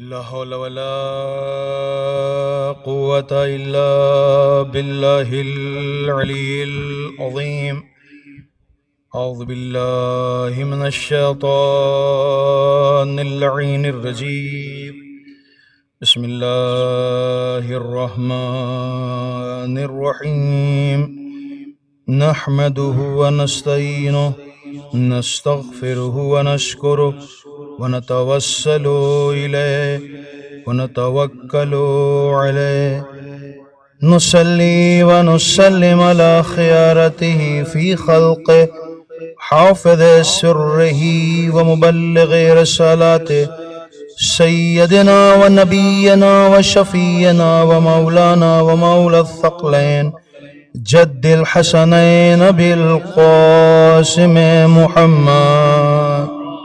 لا حول ولا قوة إلا بالله العلي العظيم. أعوذ بالله من الشيطان اللعين الرجيم. بسم الله الرحمن الرحيم. نحمده ونستعينه نستغفره ونشكره ونتوسل إليه ونتوكل عليه. نصلي ونسلم على خيارته في خلقه حافظ سره ومبلغ رسالاته سيدنا ونبينا وشفينا ومولانا ومولى الثقلين جد الحسنين بالقاسم محمد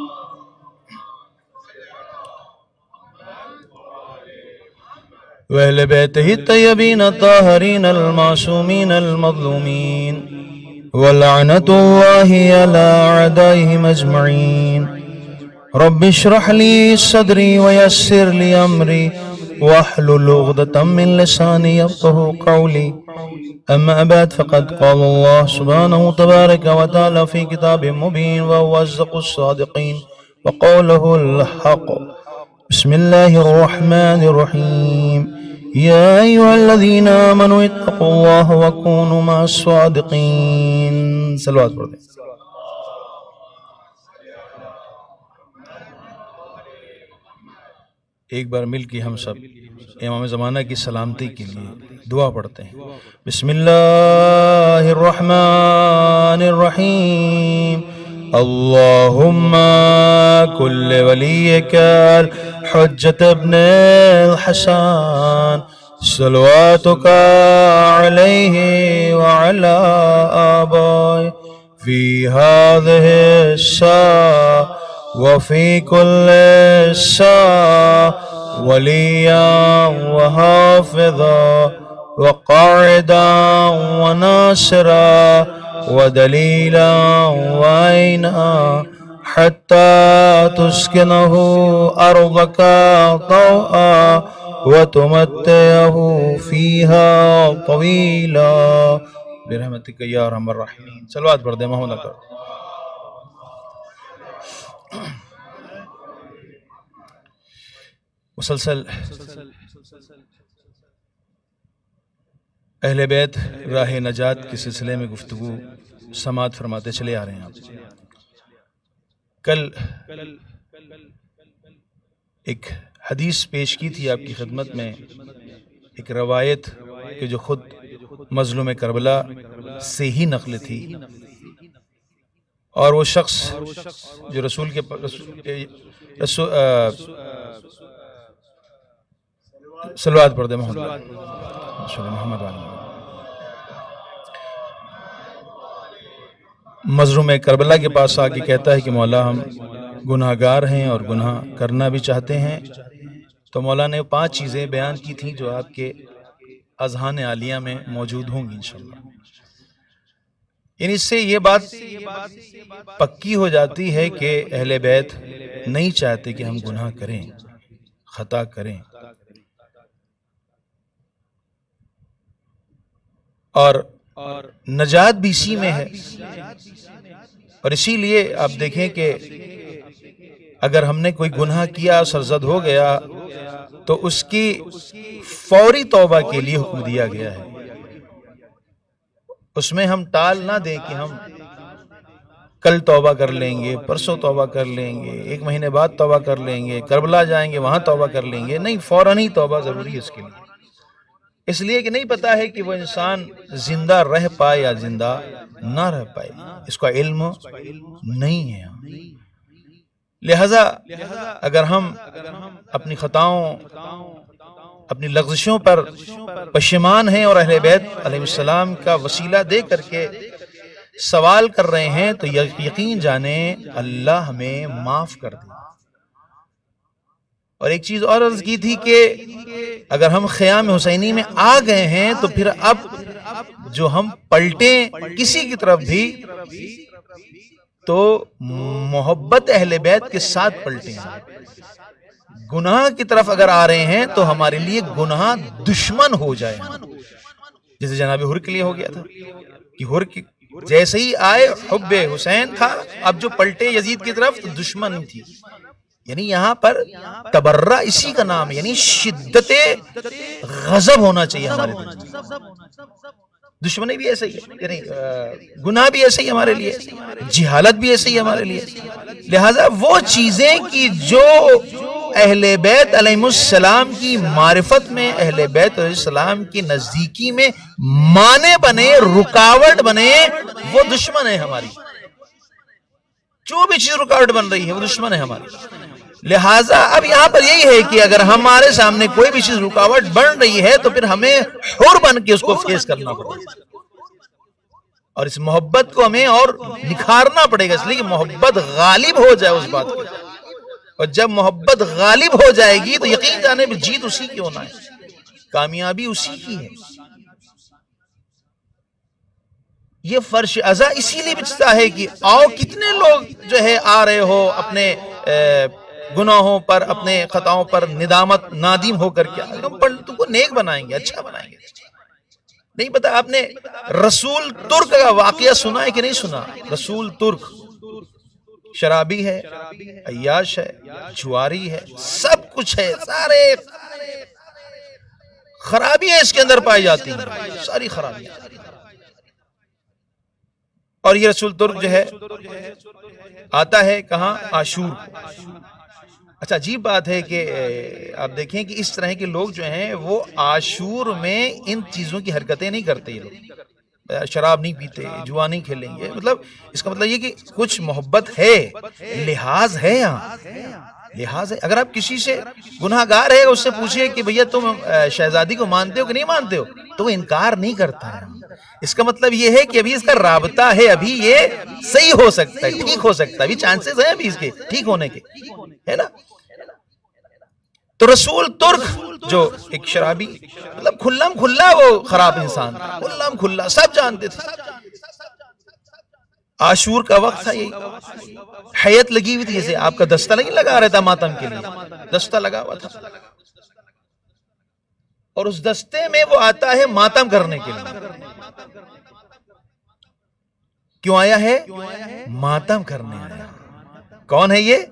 وأهل بيته الطيبين الطاهرين المعصومين المظلومين ولعنة الله على أعدائهم أجمعين. رب اشرح لي صدري ويسر لي أمري واحلل عقدة من لساني يفقهوا قولي. أما بعد فقد قال الله سبحانه تبارك وتعالى في كتاب مبين وهو أصدق الصادقين وقوله الحق. بسم الله الرحمن الرحيم. يا أيها الذين آمنوا اتقوا الله وكونوا مع الصادقين. صلوات پڑھتے ہیں. ایک بار مل کے ہم سب امام زمانہ کی سلامتی کے لیے دعا پڑھتے ہیں. بسم اللہ الرحمن الرحیم. اللہم کل ولیک الحجت ابن الحسن صلواتک علیہ وعلا آبائے فی هذه الساعة وفي كل ساعة وليا وحافظا وقاعدا وناصرا ودليلا وعينا حتى تسكنه أرضك طوعا وتمتعه فيها طويلا برحمتك يا أرحم الراحمين. صلوات پڑھ دیں محمد اکبر. مسلسل اہل بیت راہ نجات کے سلسلے میں گفتگو سماعت فرماتے چلے آ رہے ہیں. آپ کل ایک حدیث پیش کی تھی آپ کی خدمت میں، ایک روایت کہ جو خود مظلوم کربلا سے ہی نقل تھی، اور وہ شخص جو رسول کے صلوات پڑھ دے محمد مظلوم کربلا کے پاس آ کے کہتا ہے کہ مولا ہم گناہ گار ہیں اور گناہ کرنا بھی چاہتے ہیں. تو مولا نے 5 چیزیں بیان کی تھیں جو آپ کے اذہان عالیہ میں موجود ہوں گی انشاءاللہ. یعنی اس سے یہ بات پکی ہو جاتی ہے کہ اہل بیت نہیں چاہتے کہ ہم گناہ کریں، خطا کریں، اور نجات بھی اسی میں ہے. اور اسی لیے آپ دیکھیں کہ اگر ہم نے کوئی گناہ کیا، سرزد ہو گیا، تو اس کی فوری توبہ کے لیے حکم دیا گیا ہے. اس میں ہم ٹال نہ دیں کہ ہم کل توبہ کر لیں گے، پرسوں توبہ کر لیں گے، 1 مہینے بعد توبہ کر لیں گے، کربلا جائیں گے وہاں توبہ کر لیں گے. نہیں، فوراً ہی توبہ ضروری ہے اس کے لیے. اس لیے کہ نہیں پتا ہے کہ وہ انسان زندہ رہ پائے یا زندہ نہ رہ پائے، اس کا علم نہیں ہے. لہذا اگر ہم اپنی خطاؤں، اپنی لغزشوں پر پشیمان ہیں اور اہل بیت علیہ السلام کا وسیلہ دے کر کے سوال کر رہے ہیں، تو یقین جانیں اللہ ہمیں معاف کر دے. اور ایک چیز اور عرض کی تھی کہ اگر ہم خیام حسینی میں آ گئے ہیں تو پھر اب جو ہم پلٹیں کسی کی طرف بھی تو محبت اہل بیت کے ساتھ پلٹیں. گناہ کی طرف اگر آ رہے ہیں تو ہمارے لیے گناہ دشمن ہو جائے، جیسے جناب حر کے لیے ہو گیا تھا کہ حر کی جیسے ہی آئے حب حسین تھا، اب جو پلٹے یزید کی طرف تو دشمن تھی. یعنی یہاں پر تبرہ اسی کا نام ہے، یعنی شدت غضب ہونا چاہیے ہمارے دل. دشمنی بھی ایسے ہی ہے، یعنی گناہ بھی ایسے ہی ہمارے لیے، جہالت بھی ایسے ہی ہمارے لیے. لہٰذا وہ چیزیں کی جو اہل بیت علیہ السلام کی معرفت میں، اہل بیت علیہ السلام کی نزدیکی میں مانے بنے، رکاوٹ بنے، وہ دشمن ہے ہماری. جو بھی چیز رکاوٹ بن رہی ہے وہ دشمن ہے ہماری. لہٰذا اب یہاں پر یہی ہے کہ اگر ہمارے سامنے کوئی بھی چیز رکاوٹ بن رہی ہے تو پھر ہمیں حر بن کے اس کو فیس کرنا پڑے گا، اور اس محبت کو ہمیں اور نکھارنا پڑے گا، اس لیے کہ محبت غالب ہو جائے اس بات کی. اور جب محبت غالب ہو جائے گی تو یقین جانے میں جیت اسی کی ہونا ہے، کامیابی اسی کی ہے. یہ فرش ازا اسی لیے بچتا ہے کہ آؤ کتنے لوگ جو ہے آ رہے ہو اپنے گناہوں پر، اپنے خطاؤں پر نادم ہو کر کے ہم تم کو نیک بنائیں گے، اچھا بنائیں گے. نہیں پتا آپ نے رسول ترک کا واقعہ سنا ہے کہ نہیں سنا؟ رسول ترک شرابی ہے، عیاش ہے، جواری ہے، سب کچھ ہے، سارے خرابیاں اس کے اندر پائی جاتی ہیں، ساری خرابیاں. اور یہ رسول ترک جو ہے آتا ہے کہاں؟ عاشور. اچھا عجیب بات ہے کہ آپ دیکھیں کہ اس طرح کے لوگ جو ہیں وہ عاشور میں ان چیزوں کی حرکتیں نہیں کرتے. یہ لوگ شراب نہیں پیتے، جوا نہیں کھیلیں گے. مطلب اس کا مطلب یہ کہ کچھ محبت ہے، لحاظ ہے، یہاں لحاظ ہے. اگر آپ کسی سے گناہ گار ہے اس سے پوچھیں کہ بھیا تم شہزادی کو مانتے ہو کہ نہیں مانتے ہو، تو وہ انکار نہیں کرتا ہے. اس کا مطلب یہ ہے کہ ابھی اس کا رابطہ ہے، ابھی یہ صحیح ہو سکتا ہے، ٹھیک ہو سکتا ہے، ابھی چانسز ہیں ابھی اس کے ٹھیک ہونے کے، ہے نا. تو رسول ترک جو ایک شرابی، مطلب کھلم کھلا وہ خراب انسان، کھلم کھلا سب جانتے تھے. عاشور کا وقت تھا، یہی حیت لگی ہوئی تھی، جیسے آپ کا دستہ نہیں لگا رہتا ماتم کے لیے، دستہ لگا ہوا تھا. اور اس دستے میں وہ آتا ہے ماتم کرنے کے لیے. کیوں آیا ہے؟ ماتم کرنے آیا. کون ہے یہ؟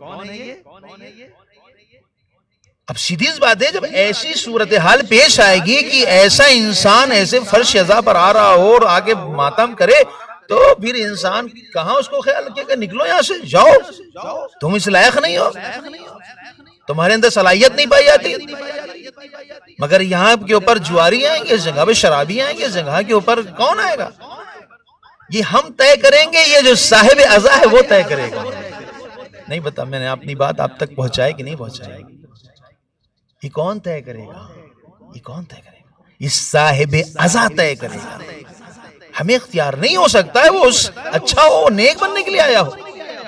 اب سیدھی بات ہے، جب ایسی صورتحال پیش آئے گی کہ ایسا انسان ایسے فرش ازا پر آ رہا ہو اور آگے ماتم کرے، تو پھر انسان کہاں اس کو خیال رکھے کہ نکلو یہاں سے، جاؤ، تم اس لائق نہیں ہو، تمہارے اندر صلاحیت نہیں پائی جاتی. مگر یہاں کے اوپر جواری آئیں گے، اس جگہ پہ شرابی آئیں گے، اس جگہ کے اوپر کون آئے گا؟ یہ ہم طے کریں گے، یہ جو صاحب ازا ہے وہ طے کرے گا. نہیں بتا میں نے اپنی بات آپ تک پہنچائی کہ نہیں پہنچائی؟ یہ کون طے کرے گا؟ یہ کون طے کرے گا؟ یہ صاحب ازا طے کرے گا. ہمیں اختیار نہیں ہو سکتا ہے، وہ اچھا ہو، نیک بننے کے لیے آیا ہو.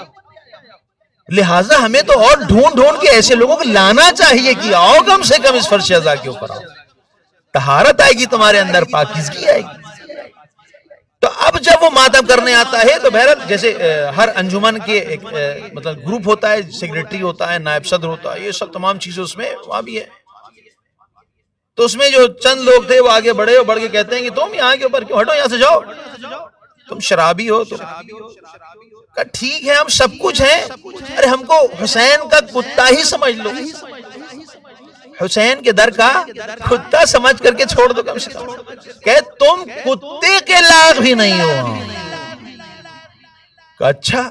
لہٰذا ہمیں تو اور ڈھونڈ کے ایسے لوگوں کو لانا چاہیے کہ آؤ کم سے کم اس فرش ازا کے اوپر آؤ، طہارت آئے گی تمہارے اندر، پاکیزگی آئے گی. تو اب جب وہ ماتم کرنے آتا ہے تو بہرحال جیسے ہر انجمن کے ایک مطلب گروپ ہوتا ہے، سیکریٹری ہوتا ہے، نائب صدر ہوتا ہے، یہ سب تمام چیزیں اس میں وہاں بھی ہے. تو اس میں جو چند لوگ تھے وہ آگے بڑھے اور بڑھ کے کہتے ہیں کہ تم یہاں کے اوپر کیوں، ہٹو یہاں سے، جاؤ، تم شرابی ہو. تو کہا ٹھیک ہے ہم سب کچھ ہیں، ارے ہم کو حسین کا کتا ہی سمجھ لو، حسین کے در کا کتا سمجھ کر کے چھوڑ دو کم سے کم. کہ تم کتے کے لائق بھی نہیں ہو. اچھا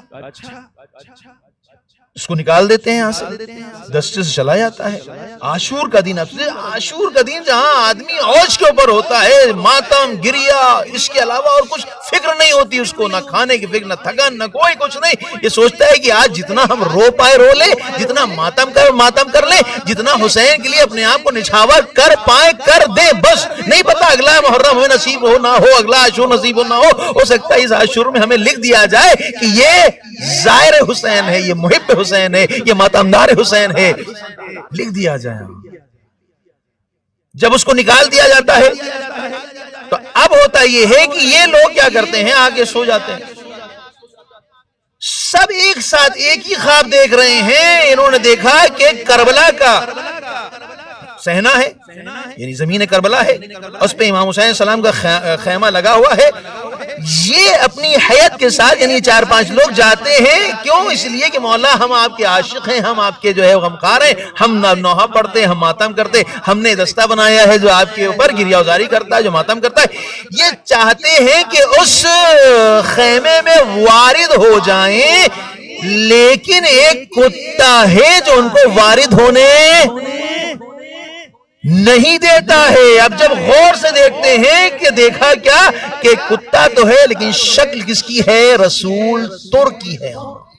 اس کو نکال دیتے ہیں یہاں سے، دستے سے چلا جاتا ہے. عاشور کا دن، عاشور کا دن جہاں آدمی اوج کے اوپر ہوتا ہے، ماتم گریا، اس کے علاوہ اور کچھ فکر نہیں ہوتی اس کو، نہ کھانے کی فکر، نہ تھکن، نہ کوئی کچھ نہیں. یہ سوچتا ہے کہ آج جتنا ہم رو پائے رو لیں، جتنا ماتم کر لیں، جتنا حسین کے لیے اپنے آپ کو نچھاور کر پائے کر دیں، بس. نہیں پتا اگلا محرم ہو نصیب ہو نہ ہو، اگلا عاشور نصیب ہو نہ ہو سکتا ہے اس عاشور میں ہمیں لکھ دیا جائے کہ یہ زائر حسین ہے، یہ محب حسین ہے، یہ ماتمدار حسین ہے، لکھ دیا جائے. جب اس کو نکال دیا جاتا ہے تو اب ہوتا یہ ہے کہ یہ لوگ کیا کرتے ہیں، آگے سو جاتے ہیں. سب ایک ساتھ ایک ہی خواب دیکھ رہے ہیں. انہوں نے دیکھا کہ کربلا کا صحنہ ہے، یعنی زمین کربلا ہے، اس پہ امام حسین السلام کا خیمہ لگا ہوا ہے. یہ اپنی حیات کے ساتھ یعنی 4-5 لوگ جاتے ہیں. کیوں؟ اس لیے کہ مولا ہم آپ کے عاشق ہیں، ہم آپ کے جو ہے غمخوار ہیں، ہم نوحہ پڑھتے ہیں، ہم ماتم کرتے ہیں، ہم نے دستہ بنایا ہے جو آپ کے اوپر گریہ وزاری کرتا ہے، جو ماتم کرتا ہے. یہ چاہتے ہیں کہ اس خیمے میں وارد ہو جائیں، لیکن ایک کتا ہے جو ان کو وارد ہونے نہیں دیتا ہے. اب جب غور سے دیکھتے ہیں کہ دیکھا کیا کہ کتا تو ہے لیکن شکل کس کی ہے؟ رسول تر کی ہے.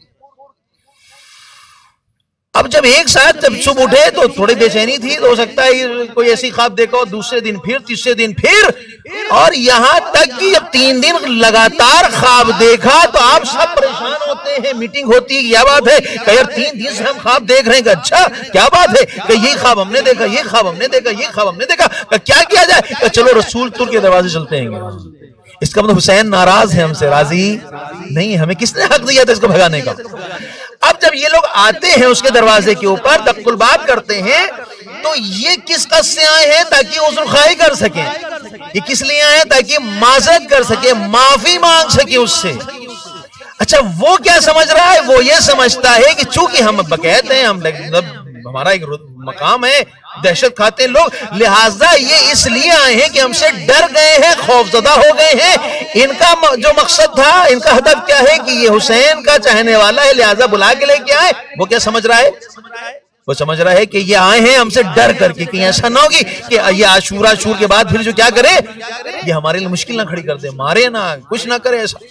اب جب ایک ساتھ جب صبح اٹھے تو تھوڑی بے چینی تھی، تو ہو سکتا ہے کوئی ایسی خواب دیکھا ہو، دوسرے دن پھر، تیسرے دن پھر، اور یہاں تک کہ جب 3 دن لگاتار خواب دیکھا تو آپ سب پریشان ہوتے ہیں. میٹنگ ہوتی ہے، کیا بات ہے کہ یار 3 دن سے ہم خواب دیکھ رہے ہیں، کہ اچھا کیا بات ہے کہ یہ خواب ہم نے دیکھا، یہ خواب ہم نے دیکھا، یہ خواب ہم نے دیکھا، کہ کیا کیا جائے؟ کہ چلو رسول تر کے دروازے چلتے ہیں. اس کا مطلب حسین ناراض ہے ہم سے، راضی نہیں. ہمیں کس نے حق دیا تھا اس کو بھگانے کا؟ اب جب یہ لوگ آتے ہیں اس کے دروازے کے اوپر دق الباب کرتے ہیں، تو یہ کس قصد سے آئے ہیں؟ تاکہ عذر خواہی کر سکیں. یہ کس لیے آئے ہیں؟ تاکہ معذرت کر سکے، معافی مانگ سکے اس سے. اچھا وہ کیا سمجھ رہا ہے؟ وہ یہ سمجھتا ہے کہ چونکہ ہم بقید ہیں، ہمارا ایک مقام ہے، دہشت کھاتے لوگ، لہٰذا یہ اس لیے آئے ہیں کہ ہم سے ڈر گئے ہیں، خوفزدہ ہو گئے ہیں. ان کا جو مقصد تھا، ان کا ہدف کیا ہے کہ یہ حسین کا چاہنے والا ہے، لہٰذا بلا کے لے کے آئے. وہ کیا سمجھ رہا ہے؟ وہ سمجھ رہا ہے کہ یہ آئے ہیں ہم سے ڈر کر کے، کہیں ایسا نہ ہوگی کہ یہ عاشورہ شور کے بعد پھر جو کیا کرے، یہ ہمارے لیے مشکل نہ کھڑی کر دے، مارے نہ، کچھ نہ کرے ایسا.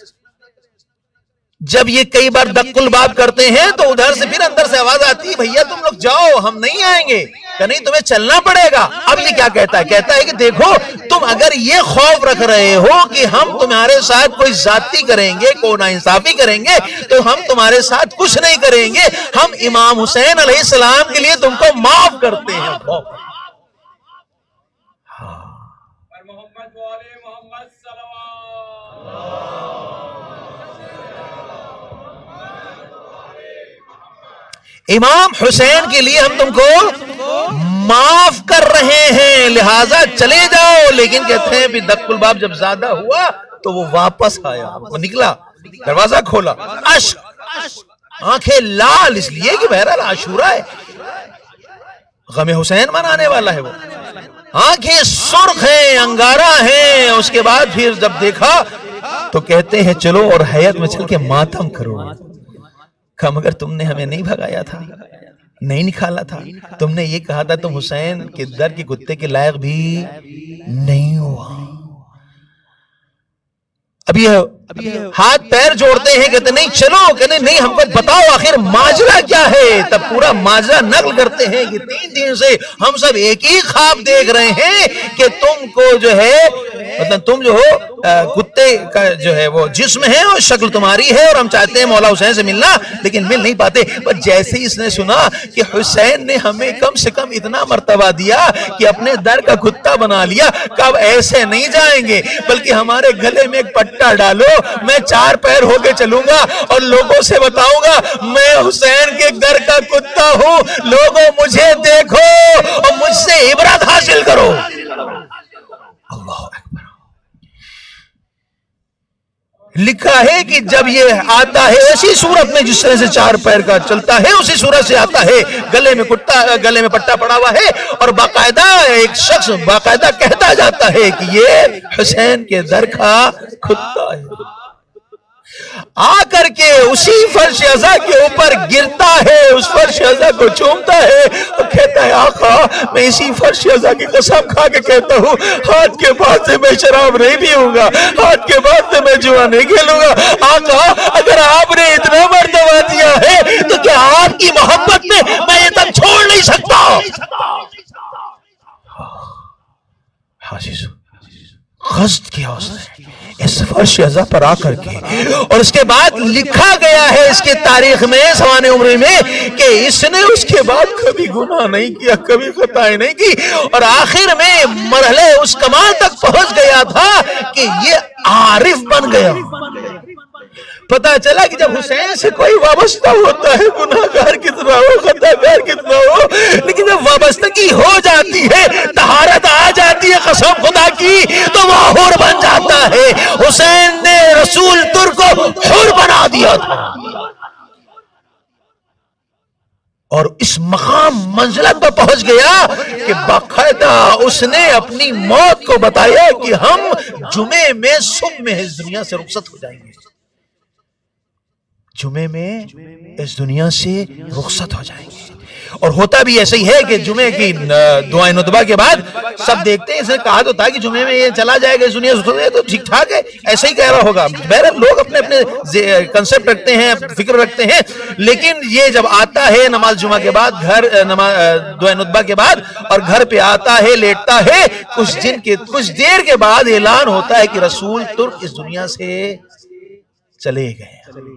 جب یہ کئی بار دق الباب کرتے ہیں تو ادھر سے پھر اندر سے آواز آتی ہے، بھیا تم لوگ جاؤ، ہم نہیں آئیں گے، کہ نہیں تمہیں چلنا پڑے گا. اب یہ کیا کہتا ہے؟ کہتا ہے کہ دیکھو تم اگر یہ خوف رکھ رہے ہو کہ ہم تمہارے ساتھ کوئی زیادتی کریں گے، کوئی ناانصافی کریں گے، تو ہم تمہارے ساتھ کچھ نہیں کریں گے. ہم امام حسین علیہ السلام کے لیے تم کو معاف کرتے ہیں. امام حسین کے لیے ہم تم کو معاف کر رہے ہیں، لہٰذا چلے جاؤ. لیکن کہتے ہیں پھر دق الباب جب زیادہ ہوا تو وہ واپس آیا، وہ نکلا، دروازہ کھولا، آنکھیں لال، اس لیے کہ بہرحال عاشورہ ہے، غم حسین منانے والا ہے. وہ آنکھیں سرخ ہیں، انگارہ ہیں. اس کے بعد پھر جب دیکھا تو کہتے ہیں چلو اور حیات میں چل کے ماتم کرو. مگر تم نے ہمیں نہیں بھگایا تھا، نہیں نکالا تھا، تم نے یہ کہا تھا تم حسین کے در کے کتے کے لائق بھی نہیں ہوا. اب یہ ہاتھ پیر جوڑتے ہیں، کہتے نہیں چلو، کہتے نہیں ہم کو بتاؤ آخر ماجرا کیا ہے. تب پورا ماجرا نقل کرتے ہیں کہ 3 دن سے ہم سب ایک ہی خواب دیکھ رہے ہیں کہ تم کو جو ہے، مطلب تم جو ہو کتے کا جو ہے وہ جسم ہے اور شکل تمہاری ہے، اور ہم چاہتے ہیں مولا حسین سے ملنا لیکن مل نہیں پاتے. پر جیسے ہی اس نے سنا کہ حسین نے ہمیں کم سے کم اتنا مرتبہ دیا کہ اپنے در کا کتا بنا لیا، کہ اب ایسے نہیں جائیں گے، بلکہ ہمارے گلے میں ایک پٹا ڈالو، میں 4 پیر ہو کے چلوں گا اور لوگوں سے بتاؤں گا میں حسین کے در کا کتا ہوں، لوگوں مجھے دیکھو اور مجھ سے عبرت حاصل کرو. اللہ اکبر. لکھا ہے کہ جب یہ آتا ہے اسی صورت میں جس طرح سے 4 پیر کا چلتا ہے، اسی صورت سے آتا ہے، گلے میں پٹا پڑا ہوا ہے، اور باقاعدہ ایک شخص باقاعدہ کہتا جاتا ہے کہ یہ حسین کے در کا کتا ہے. آ کر کے اسی فرش ازا کے اوپر گرتا ہے، اس فرش ازا کو چومتا ہے اور کہتا ہے آقا میں اسی فرش ازا کی قسم کھا کے کہتا ہوں آج کے بعد سے میں شراب نہیں پیوں گا، آج کے بعد سے میں جوا نہیں کھیلوں گا. آقا اگر آپ نے اتنا مرتبہ دیا ہے تو کیا آپ کی محبت میں میں یہ تک چھوڑ نہیں سکتا. قصد کیا اس نے اس فرش ازا پر آ کر کے، اور اس کے بعد لکھا گیا ہے اس کے تاریخ میں سوانح عمری میں کہ اس نے اس کے بعد کبھی گناہ نہیں کیا، کبھی خطائیں نہیں کی، اور آخر میں مرحلے اس کمال تک پہنچ گیا تھا کہ یہ عارف بن گیا. پتا چلا کہ جب حسین سے کوئی وابستہ ہوتا ہے گناہگار کتنا ہو خطاکار کتنا ہو، لیکن جب وابستگی ہو جاتی ہے، طہارت آ جاتی ہے قسم خدا کی، تو وہ حور بن جاتا ہے۔ حسین نے رسول ترک کو حور بنا دیا تھا، اور اس مقام منزلت پر پہنچ گیا کہ باقاعدہ اس نے اپنی موت کو بتایا کہ ہم جمعے میں صبح میں اس دنیا سے رخصت ہو جائیں گے، جمعے میں اس دنیا سے رخصت ہو جائیں گے۔ اور ہوتا بھی ایسا ہی ہے کہ جمعے کی دعائیں ندبہ کے بعد سب دیکھتے ہیں، اس نے کہا تو تھا کہ جمعے میں یہ چلا جائے گا اس دنیا سے، تو ٹھیک ٹھاک ہے، ایسا ہی کہہ رہا ہوگا۔ بہرحال لوگ اپنے اپنے کنسپٹ رکھتے ہیں، فکر رکھتے ہیں، لیکن یہ جب آتا ہے نماز جمعہ کے بعد گھر دعائیں ندبہ کے بعد اور گھر پہ آتا ہے، لیٹتا ہے، کچھ دیر کے بعد اعلان ہوتا ہے کہ رسول ترک اس دنیا سے چلے گئے۔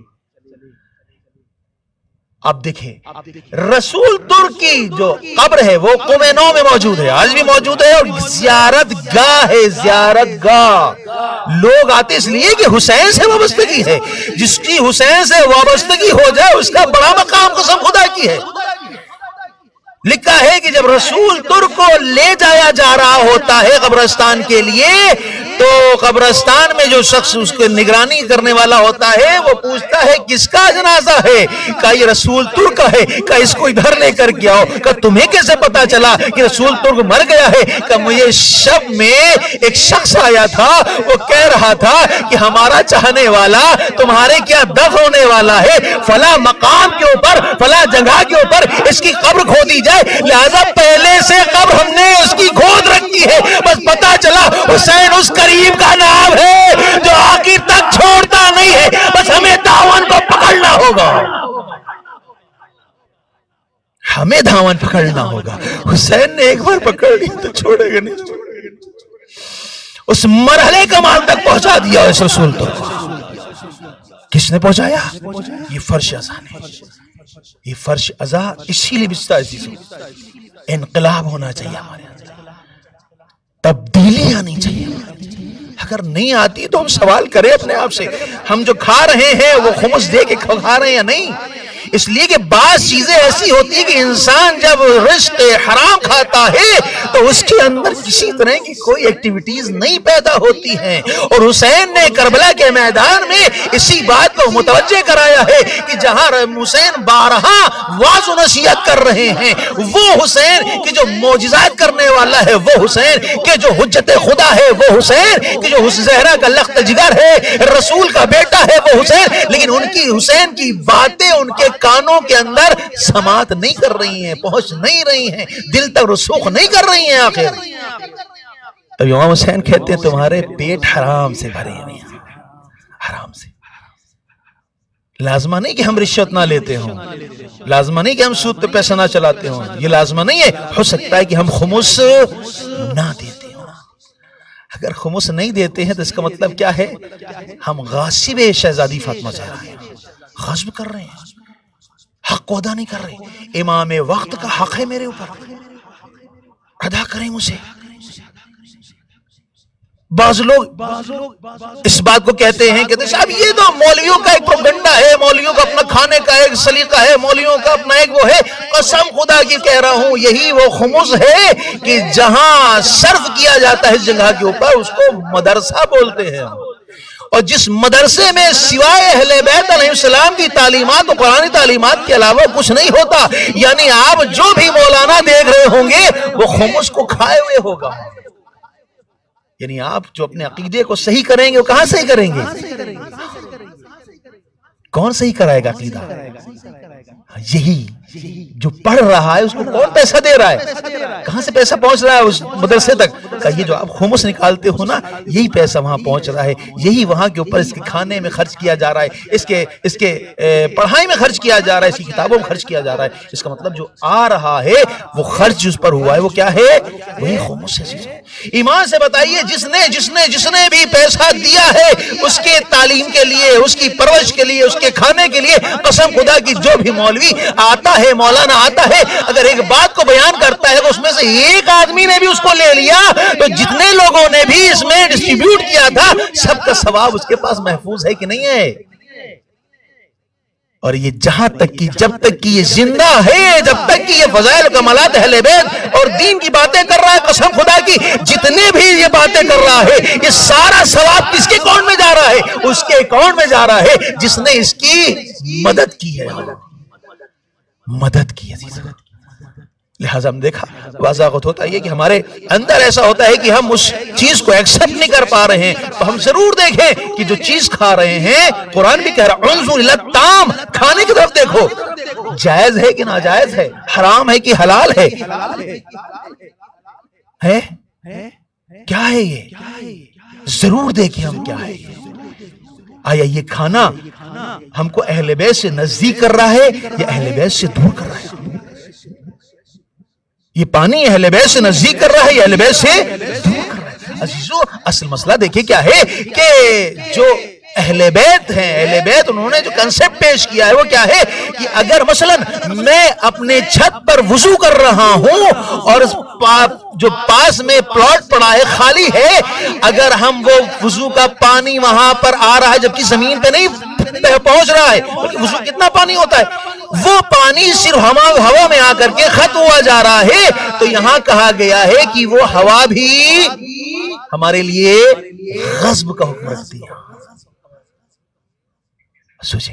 اب دیکھیں رسول ترک کی جو قبر ہے وہ قم نو میں موجود ہے، آج بھی موجود ہے، اور زیارت گاہ ہے، زیارت گاہ۔ لوگ آتے اس لیے کہ حسین سے وابستگی ہے، جس کی حسین سے وابستگی ہو جائے اس کا بڑا مقام قسم خدا کی ہے۔ لکھا ہے کہ جب رسول ترک کو لے جایا جا رہا ہوتا ہے قبرستان کے لیے، تو قبرستان میں جو شخص اس کو نگرانی کرنے والا ہوتا ہے وہ پوچھتا ہے کس کا جنازہ ہے؟ کہا یہ رسول ترک کا ہے۔ کہا اس کو ادھر لے کر کے آؤ۔ کہا تمہیں کیسے پتا چلا کہ رسول ترک مر گیا ہے؟ کہا مجھے شب میں ایک شخص آیا تھا، وہ کہہ رہا تھا کہ ہمارا چاہنے والا تمہارے کیا دفن ہونے والا ہے، فلاں مقام کے اوپر، فلاں جگہ کے اوپر اس کی قبر کھودی جائے، لہذا پہلے سے قبر ہم نے اس کی کھود رکھی ہے۔ بس پتا چلا حسین اس کریم کا نام ہے جو آخر تک چھوڑتا نہیں ہے، بس ہمیں دامن کو پکڑنا ہوگا، ہمیں دامن پکڑنا ہوگا۔ حسین نے ایک بار پکڑ لی تو چھوڑے گا نہیں، اس مرحلے کمال تک پہنچا دیا اس رسول تو۔ کس نے پہنچایا؟ یہ فرش ازا نے۔ یہ فرش ازا اسی لیے بچتا ہے، انقلاب ہونا چاہیے ہمارے اندر، تبدیلی آنی چاہیے۔ اگر نہیں آتی تو ہم سوال کریں اپنے آپ سے، ہم جو کھا رہے ہیں وہ خمس دے کے کھا رہے ہیں یا نہیں؟ اس لیے کہ بعض چیزیں ایسی ہوتی ہیں کہ انسان جب رزق حرام کھاتا ہے تو اس کے اندر کسی طرح کی کوئی ایکٹیویٹیز نہیں پیدا ہوتی ہیں، اور حسین نے کربلا کے میدان میں اسی بات کو متوجہ کرایا ہے کہ جہاں حسین بارہا واعظ و نصیحت کر رہے ہیں، وہ حسین کہ جو معجزات کرنے والا ہے، وہ حسین کہ جو حجت خدا ہے، وہ حسین کہ جو زہرا کا لخت جگر ہے، رسول کا بیٹا ہے، وہ حسین، لیکن ان کی حسین کی باتیں ان کے کانوں کے اندر سماعت نہیں کر رہی ہیں، پہنچ نہیں رہی ہیں، دل تک رسوخ نہیں کر رہی ہیں۔ آخر تب امام حسین کہتے ہیں تمہارے پیٹ حرام سے بھرے ہیں، حرام سے۔ لازمہ نہیں کہ ہم رشوت نہ لیتے ہوں، لازمہ نہیں کہ ہم سود پہ پیسہ نہ چلاتے ہوں، یہ لازمہ نہیں ہے۔ ہو سکتا ہے کہ ہم خمس نہ دیتے ہوں۔ اگر خمس نہیں دیتے ہیں تو اس کا مطلب کیا ہے؟ ہم غاصب شہزادی فاطمہ زہرا ہیں، غصب کر رہے ہیں، حق کو ادا نہیں کر رہے۔ امام وقت کا حق ہے میرے اوپر، ادا کریں مجھے۔ بعض لوگ اس بات کو کہتے ہیں کہ صاحب یہ تو مولویوں کا ایک پروپیگنڈا ہے، مولویوں کا اپنا کھانے کا ایک سلیقہ ہے، مولویوں کا اپنا ایک وہ ہے۔ قسم خدا کی کہہ رہا ہوں یہی وہ خمس ہے کہ جہاں صرف کیا جاتا ہے اس جگہ کے اوپر اس کو مدرسہ بولتے ہیں، اور جس مدرسے میں سوائے اہل بیت علیہ السلام کی تعلیمات اور قرآنی تعلیمات کے علاوہ کچھ نہیں ہوتا، یعنی آپ جو بھی مولانا دیکھ رہے ہوں گے وہ خمس کو کھائے ہوئے ہوگا۔ یعنی آپ جو اپنے عقیدے کو صحیح کریں گے وہ کہاں صحیح کریں گے؟ کون صحیح کرائے گا عقیدہ؟ یہی جو پڑھ رہا ہے اس کو کون پیسہ دے رہا ہے؟ کہاں سے پیسہ پہنچ رہا ہے اس مدرسے تک؟ کہ یہ جو آپ خمس نکالتے ہو نا، یہی پیسہ وہاں پہنچ رہا ہے، یہی وہاں کے اوپر اس کے کھانے میں خرچ کیا جا رہا ہے، اس کے پڑھائی میں خرچ کیا جا رہا ہے، اس کی کتابوں میں خرچ کیا جا رہا ہے۔ اس کا مطلب جو آ رہا ہے وہ خرچ اس پر ہوا ہے وہ کیا ہے؟ وہی خمس ہے۔ ایمان سے بتائیے جس نے بھی پیسہ دیا ہے اس کے تعلیم کے لیے، اس کی پرورش کے لیے، اس کے کھانے کے لیے، قسم خدا کی جو بھی مولوی آتا ہے، مولانا آتا ہے، اگر ایک بات کو بیان کرتا ہے تو اس میں سے ایک آدمی نے بھی اس کو لے لیا تو جتنے لوگوں نے بھی اس میں ڈسٹریبیوٹ کیا تھا سب کا ثواب اس کے پاس محفوظ ہے کہ نہیں ہے؟ اور یہ جہاں تک کی جب تک کی یہ زندہ ہے، جب تک کہ یہ فضائل و کمالات اہل بیت اور دین کی باتیں کر رہا ہے، قسم خدا کی جتنے بھی یہ باتیں کر رہا ہے یہ سارا ثواب کس کے اکاؤنٹ میں جا رہا ہے؟ اس کے اکاؤنٹ میں جا رہا ہے جس نے اس کی مدد کی ہے، مدد کی ہے۔ لہٰذا ہم دیکھا واضح ہوتا ہے کہ ہمارے اندر ایسا ہوتا ہے کہ ہم اس چیز کو ایکسپٹ نہیں کر پا رہے ہیں، تو ہم ضرور دیکھیں کہ جو چیز کھا رہے ہیں، قرآن بھی کہہ رہا انظر الی الطعام، کھانے کی طرف دیکھو، جائز ہے کہ ناجائز ہے، حرام ہے کہ حلال ہے، کیا ہے یہ؟ ضرور دیکھیں ہم کیا ہے۔ آیا یہ کھانا ہم کو اہل بیت سے نزدیک کر رہا ہے یا اہل بیت سے دور کر رہا ہے؟ یہ پانی اہل بیت سے نزدیک کر رہا ہے یا اہل بیت سے دور کر رہا ہے؟ عزیزو اصل مسئلہ دیکھیں کیا ہے کہ جو اہل بیت ہیں، اہل بیت انہوں نے جو کنسپٹ پیش کیا ہے وہ کیا ہے کہ اگر مثلا میں اپنے چھت پر وضو کر رہا ہوں اور جو پاس میں پلاٹ پڑا ہے خالی ہے، اگر ہم وہ وضو کا پانی وہاں پر آ رہا ہے جبکہ زمین پہ نہیں پہنچ رہا ہے، وضو کتنا پانی ہوتا ہے، وہ پانی صرف ہوا میں آ کر کے ختم ہوا جا رہا ہے، تو یہاں کہا گیا ہے کہ وہ ہوا بھی ہمارے لیے غصب کا حکم رکھتی ہے۔ سوچیں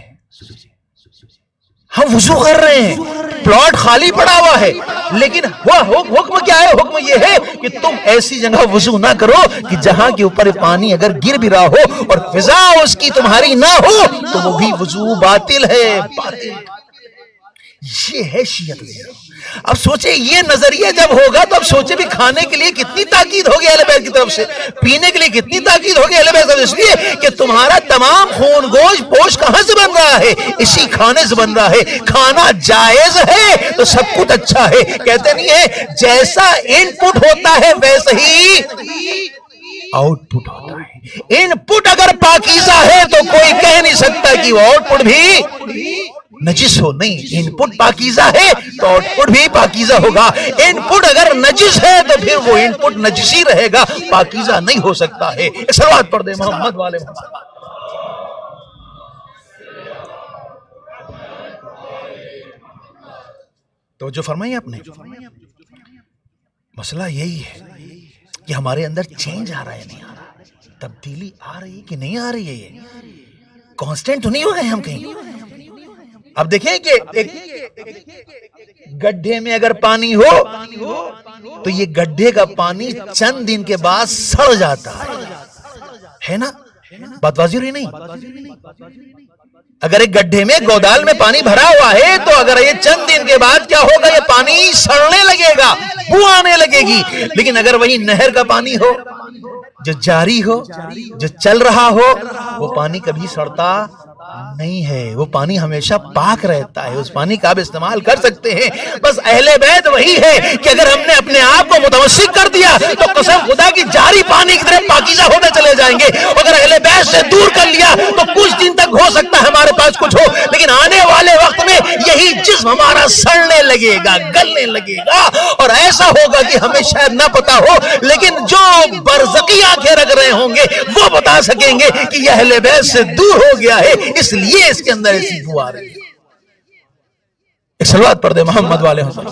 ہم وضو کر رہے ہیں، پلاٹ خالی پڑا ہوا ہے، لیکن وہ حکم کیا ہے؟ حکم یہ ہے کہ تم ایسی جگہ وضو نہ کرو کہ جہاں کے اوپر پانی اگر گر بھی رہا ہو اور فضا اس کی تمہاری نہ ہو تو وہ بھی وضو باطل ہے، باطل۔ یہ ہے شیعت۔ اب سوچیں یہ نظریہ جب ہوگا تو اب سوچیں بھی کھانے کے لیے کتنی تاکید ہوگی اہل بیت کی طرف سے، پینے کے لیے کتنی تاکید ہوگی اہل بیت کی طرف سے، اس لیے کہ تمہارا تمام خون گوشت پوش کہاں سے بن رہا ہے؟ اسی کھانے سے بن رہا ہے۔ کھانا جائز ہے تو سب کچھ اچھا ہے، کہتے نہیں ہے جیسا ان پٹ ہوتا ہے ویسے ہی آؤٹ پٹ ہوتا ہے۔ ان پٹ اگر پاکیزہ ہے تو کوئی کہہ نہیں سکتا کہ وہ آؤٹ پٹ بھی نجس ہو، نہیں، ان پٹ پاکیزہ ہے تو آؤٹ پٹ بھی پاکیزہ ہوگا۔ ان پٹ اگر نجس ہے تو پھر وہ ان پٹ نجسی رہے گا، پاکیزہ نہیں ہو سکتا ہے۔ صلوات پڑھ دے محمد والے محمد۔ تو جو فرمایا آپ نے، مسئلہ یہی ہے کہ ہمارے اندر چینج آ رہا ہے نہیں آ رہا، تبدیلی آ رہی ہے کہ نہیں آ رہی ہے، یہ کانسٹنٹ تو نہیں ہو گئے ہم کہیں۔ اب دیکھیں کہ ایک گڈھے میں اگر پانی ہو تو یہ گڈھے کا پانی چند دن کے بعد سڑ جاتا ہے نا؟ بات واضح رہی نہیں؟ اگر ایک گڈھے میں گودال میں پانی بھرا ہوا ہے تو اگر یہ چند دن کے بعد کیا ہوگا؟ یہ پانی سڑنے لگے گا، بو آنے لگے گی۔ لیکن اگر وہی نہر کا پانی ہو جو جاری ہو، جو چل رہا ہو، وہ پانی کبھی سڑتا نہیں ہے، وہ پانی ہمیشہ پاک رہتا ہے، اس پانی کا آپ استعمال کر سکتے ہیں۔ بس اہل بیت وہی ہے کہ اگر ہم نے اپنے آپ کو متوسط کر دیا تو قسم خدا کی جاری پانی کی طرح پاکیزہ ہوتے چلے جائیں گے، اگر اہل بیت سے دور کر لیا تو کچھ دن تک ہو سکتا ہے ہمارے پاس کچھ ہو، لیکن آنے والے وقت میں یہی جسم ہمارا سڑنے لگے گا، گلنے لگے گا، اور ایسا ہوگا کہ ہمیں شاید نہ پتا ہو، لیکن جو برزخی آنکھیں رکھ رہے ہوں گے وہ بتا سکیں گے کہ یہ اہل بیت سے دور ہو گیا ہے، اس لیے اس کے اندر ایسی بو آ رہی ہے۔ ایک صلوات پڑھ دے محمد والے حسن۔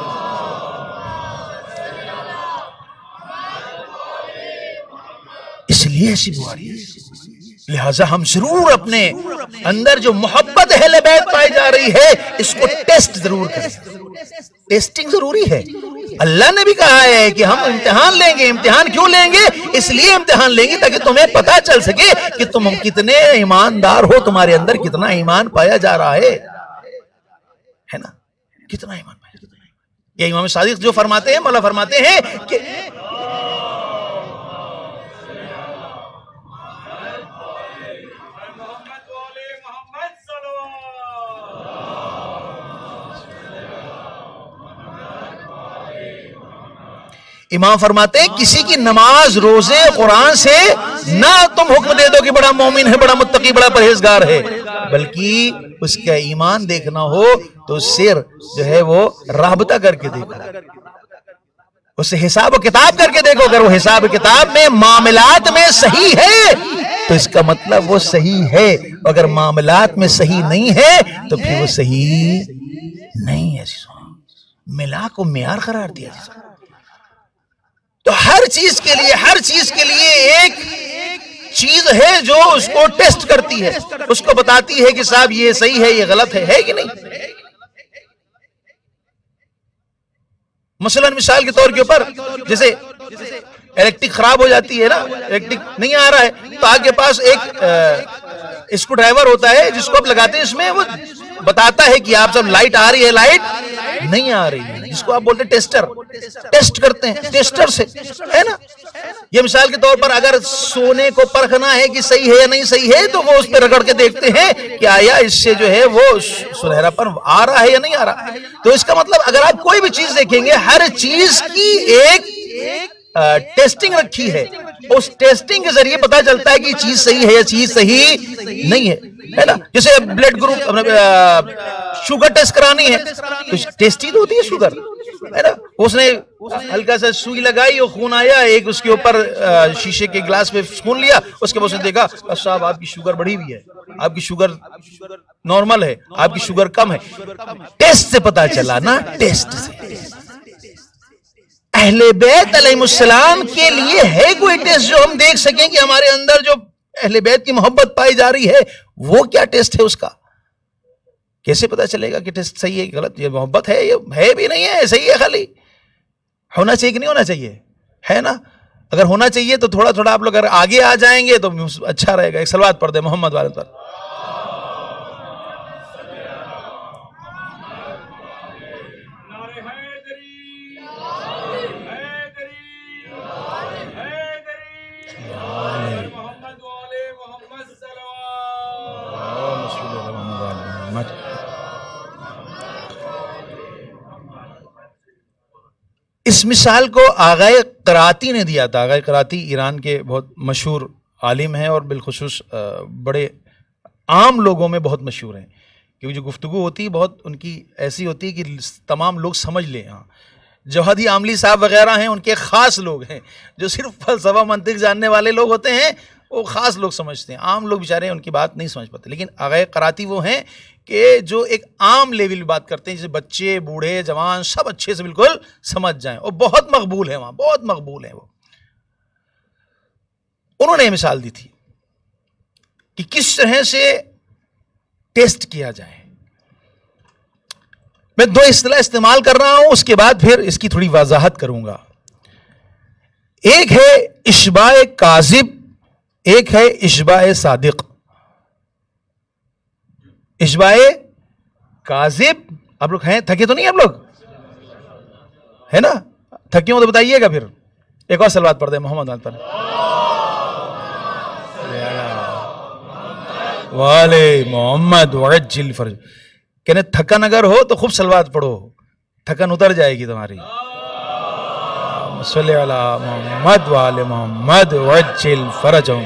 اس لیے ایسی بو آ رہی ہے۔ لہٰذا ہم ضرور اپنے اندر جو محبت اہل بیت پائی جا رہی ہے اس کو ٹیسٹ ضرور کریں، ٹیسٹنگ ضروری ہے۔ اللہ نے بھی کہا ہے کہ ہم امتحان لیں گے۔ امتحان کیوں لیں گے؟ اس لیے امتحان لیں گے تاکہ تمہیں پتا چل سکے کہ تم کتنے ایماندار ہو، تمہارے اندر کتنا ایمان پایا جا رہا ہے نا؟ کتنا ایمان پایا جا رہا ہے۔ یہ امام صادق جو فرماتے ہیں، مولا فرماتے ہیں کہ امام فرماتے ہیں کسی کی نماز، روزے، قرآن سے نہ تم حکم دے دو کہ بڑا مومن ہے، بڑا متقی، بڑا پرہیزگار ہے، بلکہ اس کا ایمان دیکھنا ہو تو اس سے جو ہے وہ رابطہ کر کے دیکھو، اس سے حساب و کتاب کر کے دیکھو۔ اگر وہ حساب و کتاب میں، معاملات میں صحیح ہے تو اس کا مطلب وہ صحیح ہے. اگر معاملات میں صحیح نہیں ہے تو پھر وہ صحیح نہیں ہے. ملا کو معیار قرار دیا. تو ہر چیز کے لیے ایک چیز ہے جو اس کو ٹیسٹ کرتی ہے, اس کو بتاتی ہے کہ صاحب یہ صحیح ہے, یہ غلط ہے کہ نہیں. مثلا مثال کے طور کے اوپر جیسے الیکٹرک خراب ہو جاتی ہے نا, الیکٹرک نہیں آ رہا ہے تو آپ کے پاس ایک اسکرو ڈرائیور ہوتا ہے جس کو آپ لگاتے ہیں, اس میں وہ بتاتا ہے کہ آپ جب لائٹ آ رہی ہے لائٹ نہیں آ رہی ہے, جس کو آپ بولتے ہیں ٹیسٹر. ٹیسٹ کرتے ہیں ٹیسٹر سے, ہے نا. یہ مثال کے طور پر اگر سونے کو پرکھنا ہے کہ صحیح ہے یا نہیں صحیح ہے تو وہ اس پہ رگڑ کے دیکھتے ہیں کہ آیا اس سے جو ہے وہ سنہرا پن آ رہا ہے یا نہیں آ رہا. تو اس کا مطلب اگر آپ کوئی بھی چیز دیکھیں گے ہر چیز کی ایک ٹیسٹنگ رکھی ہے, اس ٹیسٹنگ کے ذریعے پتا چلتا ہے کہ چیز صحیح ہے یا چیز صحیح نہیں ہے نا. جیسے بلڈ گروپ شوگر ٹیسٹ کرانی ہے تو ٹیسٹی تو ہوتی ہے شوگر, ہے نا. اس نے ہلکا سا سوئی لگائی اور خون آیا, ایک اس کے اوپر شیشے کے گلاس میں خون لیا, اس کے بعد اس نے دیکھا صاحب آپ کی شوگر بڑھی ہوئی ہے, آپ کی شوگر نارمل ہے, آپ کی شوگر کم ہے. ٹیسٹ سے پتا چلا نا, ٹیسٹ سے. اہل بیت علیہ السلام کے لیے ہے کوئی ٹیسٹ جو ہم دیکھ سکیں کہ ہمارے اندر جو اہل بیت کی محبت پائی جا رہی ہے وہ کیا ٹیسٹ ہے اس کا؟ کیسے پتا چلے گا کہ ٹیسٹ صحیح ہے کہ غلط؟ یہ محبت ہے, یہ ہے بھی نہیں ہے, صحیح ہے, خالی ہونا چاہیے کہ نہیں ہونا چاہیے, ہے نا. اگر ہونا چاہیے تو تھوڑا تھوڑا آپ لوگ اگر آگے آ جائیں گے تو اچھا رہے گا. ایک صلوات پڑھ دیں محمد والے پر. اس مثال کو آغائے قراتی نے دیا تھا. آغائے قراتی ایران کے بہت مشہور عالم ہیں اور بالخصوص بڑے عام لوگوں میں بہت مشہور ہیں, کیونکہ جو گفتگو ہوتی ہے بہت ان کی ایسی ہوتی ہے کہ تمام لوگ سمجھ لیں. ہاں, جوہدی عاملی صاحب وغیرہ ہیں, ان کے خاص لوگ ہیں. جو صرف فلسفہ منطق جاننے والے لوگ ہوتے ہیں وہ خاص لوگ سمجھتے ہیں, عام لوگ بیچارے ان کی بات نہیں سمجھ پاتے. لیکن آغائے قراتی وہ ہیں کہ جو ایک عام لیول بات کرتے ہیں, جیسے بچے بوڑھے جوان سب اچھے سے بالکل سمجھ جائیں, اور بہت مقبول ہیں وہاں, بہت مقبول ہیں وہ. انہوں نے یہ مثال دی تھی کہ کس طرح سے ٹیسٹ کیا جائے. میں دو اصطلاح استعمال کر رہا ہوں, اس کے بعد پھر اس کی تھوڑی وضاحت کروں گا. ایک ہے اشباع کاذب, ایک ہے اشباع صادق. اشباع کاذب, آپ لوگ ہیں تھکے تو نہیں, آپ لوگ ہے نا, تھکے ہو تو بتائیے گا. پھر ایک اور صلوات پڑھ دیں محمد پر. والے محمد وعجل فرج. کہنے تھکن اگر ہو تو خوب صلوات پڑھو, تھکن اتر جائے گی تمہاری. صلی علی محمد والے محمد وعجل فرجہم.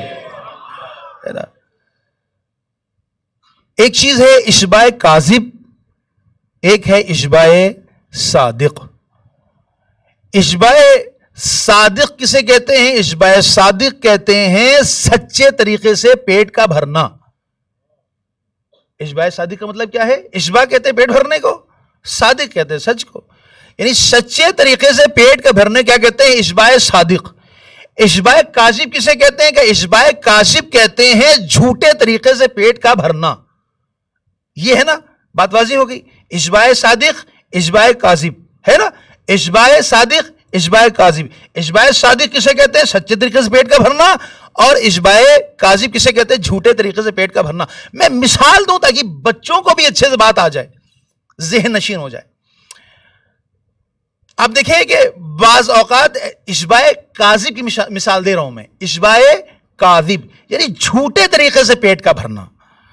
ایک چیز ہے اشباع کاذب, ایک ہے اشباع صادق. اشباع صادق کسے کہتے ہیں؟ اشباع صادق کہتے ہیں سچے طریقے سے پیٹ کا بھرنا. اشباع صادق کا مطلب کیا ہے؟ اشباع کہتے ہیں پیٹ بھرنے کو, صادق کہتے ہیں سچ کو, یعنی سچے طریقے سے پیٹ کا بھرنے کیا کہتے ہیں؟ اشباع صادق. اشباع کاذب کسے کہتے ہیں؟ کہ اشباع کاذب کہتے ہیں جھوٹے طریقے سے پیٹ کا بھرنا. یہ ہے نا, بات واضح ہو گئی. اشباع صادق, اشباع کاذب, ہے نا. اشباع صادق, اشباع کاذب. اشباع صادق کسے کہتے ہیں؟ سچے طریقے سے پیٹ کا بھرنا. اور اشباع کاذب کسے کہتے ہیں؟ جھوٹے طریقے سے پیٹ کا بھرنا. میں مثال دوں تاکہ بچوں کو بھی اچھے سے بات آ جائے, ذہن نشین ہو جائے. آپ دیکھیں کہ بعض اوقات اشباع کاذب کی مثال دے رہا ہوں میں. اشباع کاذب یعنی جھوٹے طریقے سے پیٹ کا بھرنا.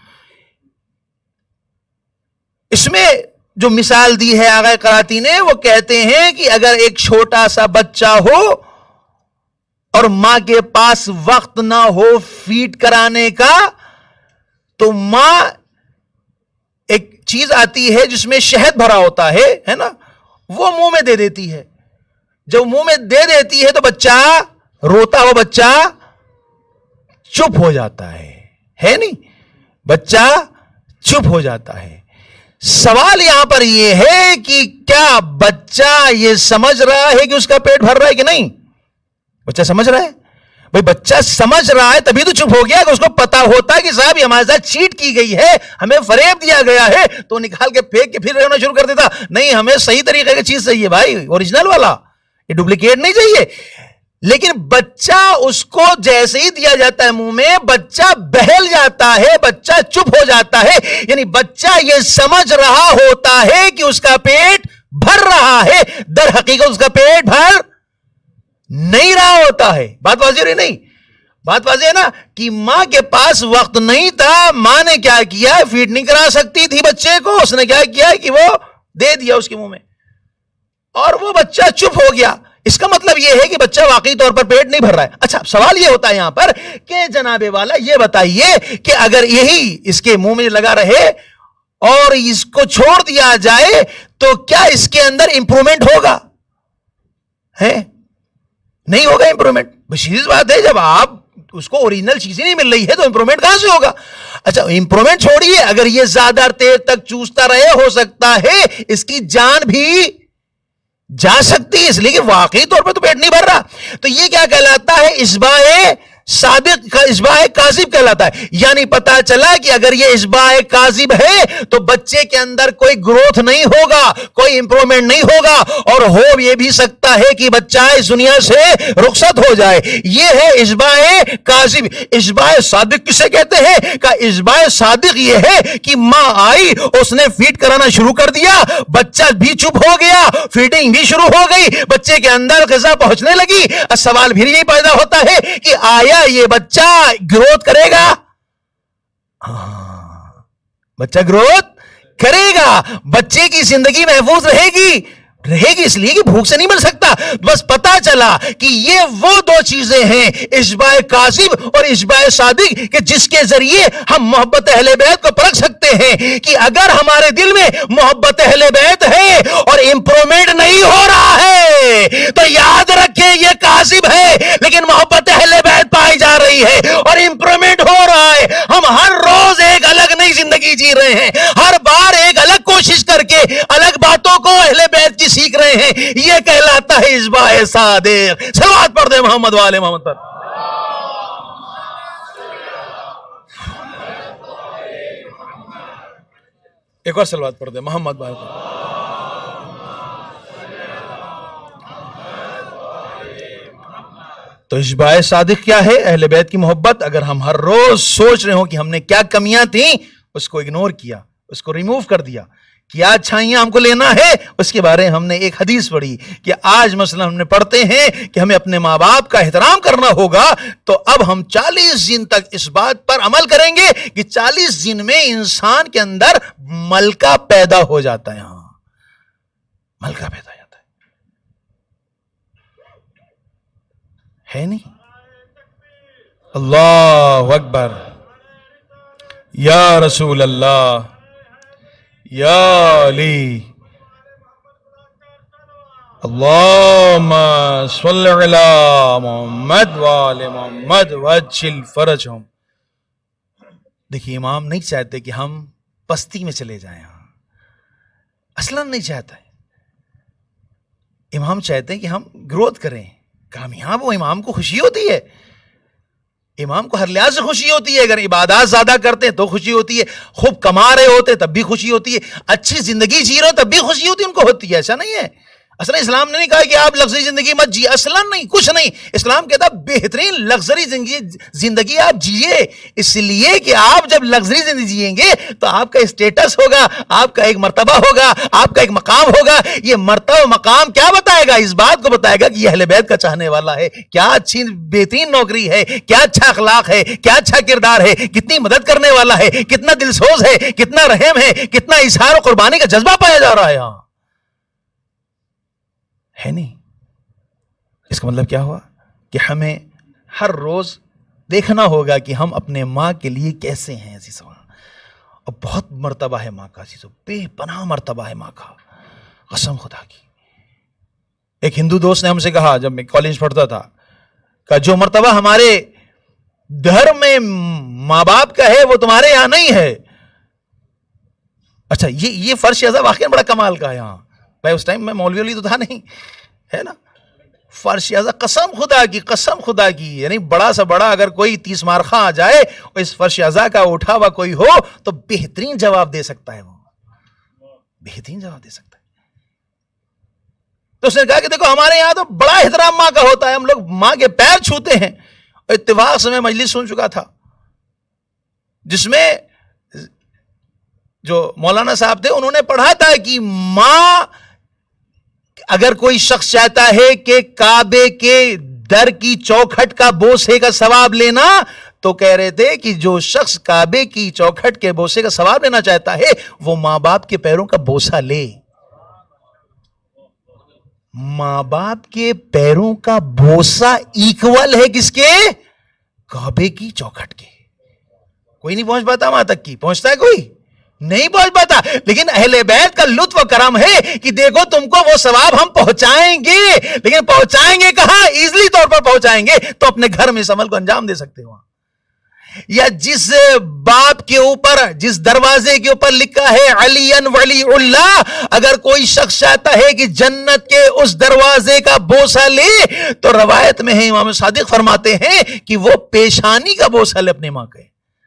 اس میں جو مثال دی ہے آغائے قراتی نے, وہ کہتے ہیں کہ اگر ایک چھوٹا سا بچہ ہو اور ماں کے پاس وقت نہ ہو فیڈ کرانے کا, تو ماں ایک چیز آتی ہے جس میں شہد بھرا ہوتا ہے نا, وہ منہ میں دے دیتی ہے. جب منہ میں دے دیتی ہے تو بچہ روتا ہوا بچہ چپ ہو جاتا ہے نہیں؟ بچہ چپ ہو جاتا ہے. سوال یہاں پر یہ ہے کہ کیا بچہ یہ سمجھ رہا ہے کہ اس کا پیٹ بھر رہا ہے کہ نہیں؟ بچہ سمجھ رہا ہے؟ بھئی بچہ سمجھ رہا ہے تبھی تو چپ ہو گیا. کہ اس کو پتا ہوتا کہ صاحب یہ ہمارے ساتھ چیٹ کی گئی ہے, ہمیں فریب دیا گیا ہے, تو نکال کے پھینک کے پھر رہنا شروع کر دیتا. نہیں, ہمیں صحیح طریقے کی چیز چاہیے بھائی, اوریجنل والا, یہ ڈپلیکیٹ نہیں چاہیے. لیکن بچہ اس کو جیسے ہی دیا جاتا ہے منہ میں, بچہ بہل جاتا ہے, بچہ چپ ہو جاتا ہے. یعنی بچہ یہ سمجھ رہا ہوتا ہے کہ اس کا پیٹ بھر رہا ہے, در حقیقت اس کا پیٹ بھر نہیں رہا ہوتا ہے. بات واضح رہی نہیں؟ بات واضح ہے نا کہ ماں کے پاس وقت نہیں تھا. ماں نے کیا کیا, فیڈ نہیں کرا سکتی تھی بچے کو, اس نے کیا کیا کہ وہ دے دیا اس کے منہ میں, اور وہ بچہ چپ ہو گیا. اس کا مطلب یہ ہے کہ بچہ واقعی طور پر پیٹ نہیں بھر رہا ہے. اچھا, سوال یہ ہوتا ہے یہاں پر کہ جناب والا یہ بتائیے کہ اگر یہی اس کے منہ میں لگا رہے اور اس کو چھوڑ دیا جائے تو کیا اس کے اندر امپرومنٹ ہوگا؟ ہے نہیں ہوگا امپرومنٹ. بشیز بات ہے, جب آپ اس کو اوریجنل چیزیں نہیں مل رہی ہے تو امپرومنٹ کہاں سے ہوگا؟ اچھا, امپرومنٹ چھوڑیے, اگر یہ زیادہ دیر تک چوستا رہے, ہو سکتا ہے اس کی جان بھی جا سکتی ہے, اس لیے کہ واقعی طور پر تو پیٹ نہیں بھر رہا. تو یہ کیا کہلاتا ہے؟ اشباع صادق کا اشباع کاذب کہلاتا ہے. یعنی پتا چلا کہ اگر یہ اشباع کاذب ہے تو بچے کے اندر کوئی گروتھ نہیں ہوگا, کوئی امپرومنٹ نہیں ہوگا, اور ہو یہ بھی سکتا ہے کہ بچہ اس دنیا سے رخصت ہو جائے. یہ ہے اشباع کاذب. اشباع صادق کسے کہتے ہیں؟ کہ اشباع صادق یہ ہے کہ ماں آئی, اس نے فیڈ کرانا شروع کر دیا, بچہ بھی چپ ہو گیا, فیڈنگ بھی شروع ہو گئی, بچے کے اندر غذا پہنچنے لگی. سوال بھی یہی پیدا ہوتا ہے کہ آیا یہ بچہ گروتھ کرے گا؟ بچہ گروتھ کرے گا, بچے کی زندگی محفوظ رہے گی اس لیے کہ بھوک سے نہیں مل سکتا. بس پتا چلا کہ یہ وہ دو چیزیں ہیں, اشباع کاذب اور اشباع صادق, کہ جس کے ذریعے ہم محبت اہل بیت کو پرکھ سکتے ہیں کہ اگر ہمارے دل میں محبت اہل بیت ہے اور امپرومنٹ نہیں ہو رہا ہے تو یاد رکھیں یہ کاذب ہے, لیکن محبت اہل بیت پائی جا رہی ہے اور امپرومنٹ ہو رہا ہے. ہم ہر روز ایک الگ نئی زندگی جی رہے ہیں, ہر بار ایک الگ کوشش کر کے الگ باتوں کو اہل بیت کی سیکھ رہے ہیں. یہ کہلاتا ہے اشباع صادق. صلوات پڑھ دے محمد والے محمد پر. ایک اور صلوات پڑھ دے محمد والے پر. تو اشباع صادق کیا ہے؟ اہل بیت کی محبت. اگر ہم ہر روز سوچ رہے ہوں کہ ہم نے کیا کمیاں تھیں, اس کو اگنور کیا, اس کو ریموو کر دیا, کیا اچھائیاں ہم کو لینا ہے, اس کے بارے ہم نے ایک حدیث پڑھی کہ آج مثلا ہم نے پڑھتے ہیں کہ ہمیں اپنے ماں باپ کا احترام کرنا ہوگا, تو اب ہم 40 دن تک اس بات پر عمل کریں گے کہ 40 دن میں انسان کے اندر ملکہ پیدا ہو جاتا ہے. ہاں, ملکہ پیدا ہو جاتا ہے نہیں؟ اللہ اکبر, یا رسول اللہ, یا علی, اللہم صلی علی محمد وآل محمد وعجل فرجہم. دیکھیے, امام نہیں چاہتے کہ ہم پستی میں چلے جائیں, اصلا نہیں چاہتا ہے. امام چاہتے ہیں کہ ہم گروتھ کریں, کامیاب ہو. امام کو خوشی ہوتی ہے, امام کو ہر لحاظ سے خوشی ہوتی ہے. اگر عبادات زیادہ کرتے ہیں تو خوشی ہوتی ہے, خوب کما رہے ہوتے تب بھی خوشی ہوتی ہے, اچھی زندگی جی رہے ہو تب بھی خوشی ہوتی ہے, ان کو ہوتی ہے. ایسا نہیں ہے. اصلا اسلام نے نہیں کہا کہ آپ لگژری زندگی مت جیے, اصلا نہیں, کچھ نہیں. اسلام کہتا بہترین لگژری زندگی آپ جیے, اس لیے کہ آپ جب لگژری زندگی جیئیں گے تو آپ کا اسٹیٹس ہوگا, آپ کا ایک مرتبہ ہوگا, آپ کا ایک مقام ہوگا. یہ مرتبہ و مقام کیا بتائے گا؟ اس بات کو بتائے گا کہ یہ اہل بیت کا چاہنے والا ہے, کیا اچھی بہترین نوکری ہے, کیا اچھا اخلاق ہے, کیا اچھا کردار ہے, کتنی مدد کرنے والا ہے, کتنا دلسوز ہے, کتنا رحم ہے, کتنا اظہار و قربانی کا جذبہ پایا جا رہا ہے. ہاں ہے نہیں؟ اس کا مطلب کیا ہوا کہ ہمیں ہر روز دیکھنا ہوگا کہ ہم اپنے ماں کے لیے کیسے ہیں عزیزو. اور بہت مرتبہ ہے ماں کا عزیزو, بے پناہ مرتبہ ہے ماں کا, قسم خدا کی. ایک ہندو دوست نے ہم سے کہا جب میں کالج پڑھتا تھا, کہ جو مرتبہ ہمارے دھرم میں ماں باپ کا ہے وہ تمہارے یہاں نہیں ہے. اچھا یہ فرش شہزاد واقعی بڑا کمال کا ہے یہاں. بھائی اس ٹائم میں مولوی تو تھا نہیں ہے نا. فرش شہزاد قسم خدا کی یعنی بڑا سا بڑا اگر کوئی 30 مارخاں آ جائے اور اس فرش شہزاد کا اٹھا ہوا کوئی ہو تو بہترین جواب دے سکتا ہے. وہ بہترین جواب دے سکتا ہے. تو اس نے کہا کہ دیکھو ہمارے یہاں تو بڑا احترام ماں کا ہوتا ہے, ہم لوگ ماں کے پیر چھوتے ہیں. اتفاق سے میں مجلس سن چکا تھا جس میں جو مولانا صاحب تھے انہوں نے پڑھا تھا کہ ماں اگر کوئی شخص چاہتا ہے کہ کعبے کے در کی چوکھٹ کا بوسے کا ثواب لینا تو کہہ رہے تھے کہ جو شخص کعبے کی چوکھٹ کے بوسے کا ثواب لینا چاہتا ہے وہ ماں باپ کے پیروں کا بوسہ لے. ماں باپ کے پیروں کا بوسہ ایکول ہے کس کے؟ کعبے کی چوکھٹ کے. کوئی نہیں پہنچ پاتا وہاں تک کی. پہنچتا ہے کوئی نہیں پہنچ پاتا. لیکن اہل بیت کا لطف و کرم ہے کہ دیکھو تم کو وہ ثواب ہم پہنچائیں گے. لیکن پہنچائیں گے کہاں؟ ایزلی طور پر پہنچائیں گے تو اپنے گھر میں اس عمل کو انجام دے سکتے ہو. یا جس باپ کے اوپر جس دروازے کے اوپر لکھا ہے علی ولی اللہ, اگر کوئی شخص چاہتا ہے کہ جنت کے اس دروازے کا بوسہ لے تو روایت میں ہے امام صادق فرماتے ہیں کہ وہ پیشانی کا بوسہ لے اپنے ماں کے.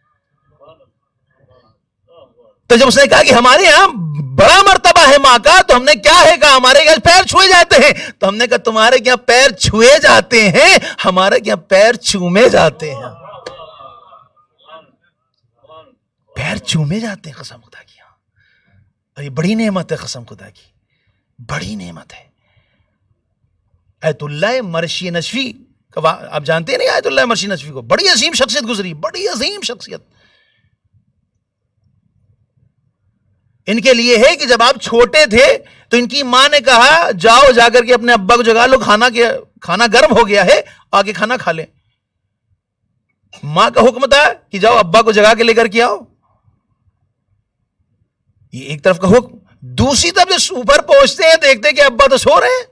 تو جب اس نے کہا کہ ہمارے یہاں بڑا مرتبہ ہے ماں کا تو ہم نے کیا ہے کہا ہمارے یہاں پیر چھوئے جاتے ہیں. تو ہم نے کہا تمہارے یہاں پیر چھوئے جاتے ہیں, ہمارے یہاں پیر چومے جاتے ہیں. پیر چومے جاتے ہیں قسم خدا کی. اور یہ بڑی نعمت ہے قسم خدا کی, بڑی نعمت ہے. آیت اللہ مرشی نشفی آپ جانتے ہیں نہیں آیت اللہ مرشی نشفی کو؟ بڑی عظیم شخصیت گزری, بڑی عظیم شخصیت. ان کے لیے ہے کہ جب آپ چھوٹے تھے تو ان کی ماں نے کہا جاؤ جا کر کے اپنے ابا کو جگا لو, کھانا گرم ہو گیا ہے آگے کھانا کھا لیں. ماں کا حکم تھا کہ جاؤ ابا کو جگا کے لے کر کے آؤ. یہ ایک طرف کا حکم. دوسری طرف جو اوپر پہنچتے ہیں دیکھتے ہیں کہ ابا تو سو رہے ہیں.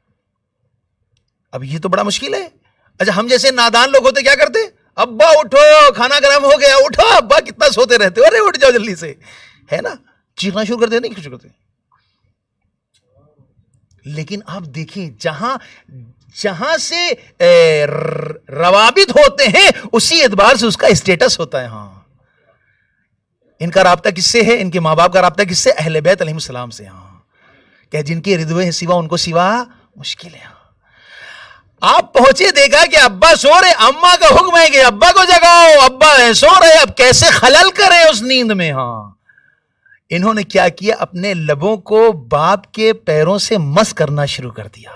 اب یہ تو بڑا مشکل ہے. اچھا ہم جیسے نادان لوگ ہوتے کیا کرتے؟ ابا اٹھو کھانا گرم ہو گیا, اٹھو ابا کتنا سوتے رہتے, ارے اٹھ جاؤ جلدی سے, ہے نا. چیخنا شروع کرتے نہیں شروع کرتے. لیکن آپ دیکھیں جہاں سے روابط ہوتے ہیں اسی اعتبار سے اس کا اسٹیٹس ہوتا ہے. ہاں ان کا رابطہ کس سے ہے؟ ان کے ماں باپ کا رابطہ کس سے؟ اہل بیت علیہ السلام سے. ہاں کہ جن کے رضوے ہیں سوا ان کو سوا مشکل ہے. آپ پہنچے دیکھا کہ ابا سو رہے, اماں کا حکم ہے کہ ابا کو جگاؤ, ابا سو رہے, اب کیسے خلل کریں اس نیند میں. ہاں انہوں نے کیا کیا؟ اپنے لبوں کو باپ کے پیروں سے مس کرنا شروع کر دیا.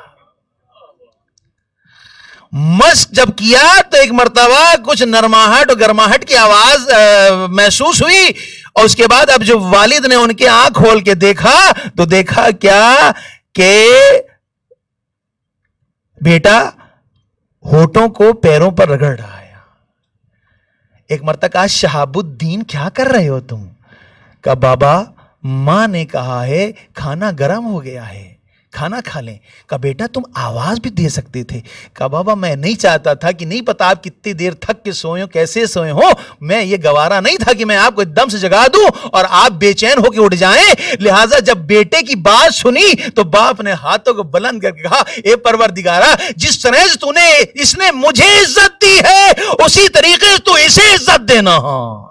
مس جب کیا تو ایک مرتبہ کچھ نرماہٹ اور گرماہٹ کی آواز محسوس ہوئی, اور اس کے بعد اب جو والد نے ان کے آنکھ کھول کے دیکھا تو دیکھا کیا کہ بیٹا ہونٹوں کو پیروں پر رگڑ رہا ہے. ایک مرتبہ کہا شہاب الدین کیا کر رہے ہو تم؟ کہ بابا ماں نے کہا ہے کھانا گرم ہو گیا ہے, کھانا کھا لیں. کہ بیٹا تم آواز بھی دے سکتے تھے. کہ بابا میں نہیں چاہتا تھا کہ نہیں پتا آپ کتنی دیر تھک کے سوئے ہو, کیسے سوئے ہو, میں یہ گوارا نہیں تھا کہ میں آپ کو ایک دم سے جگا دوں اور آپ بے چین ہو کے اٹھ جائیں. لہٰذا جب بیٹے کی بات سنی تو باپ نے ہاتھوں کو بلند کر کے کہا اے پروردگارا جس طرح سے اس نے مجھے عزت دی ہے اسی طریقے سے تو اسے عزت دینا. ہاں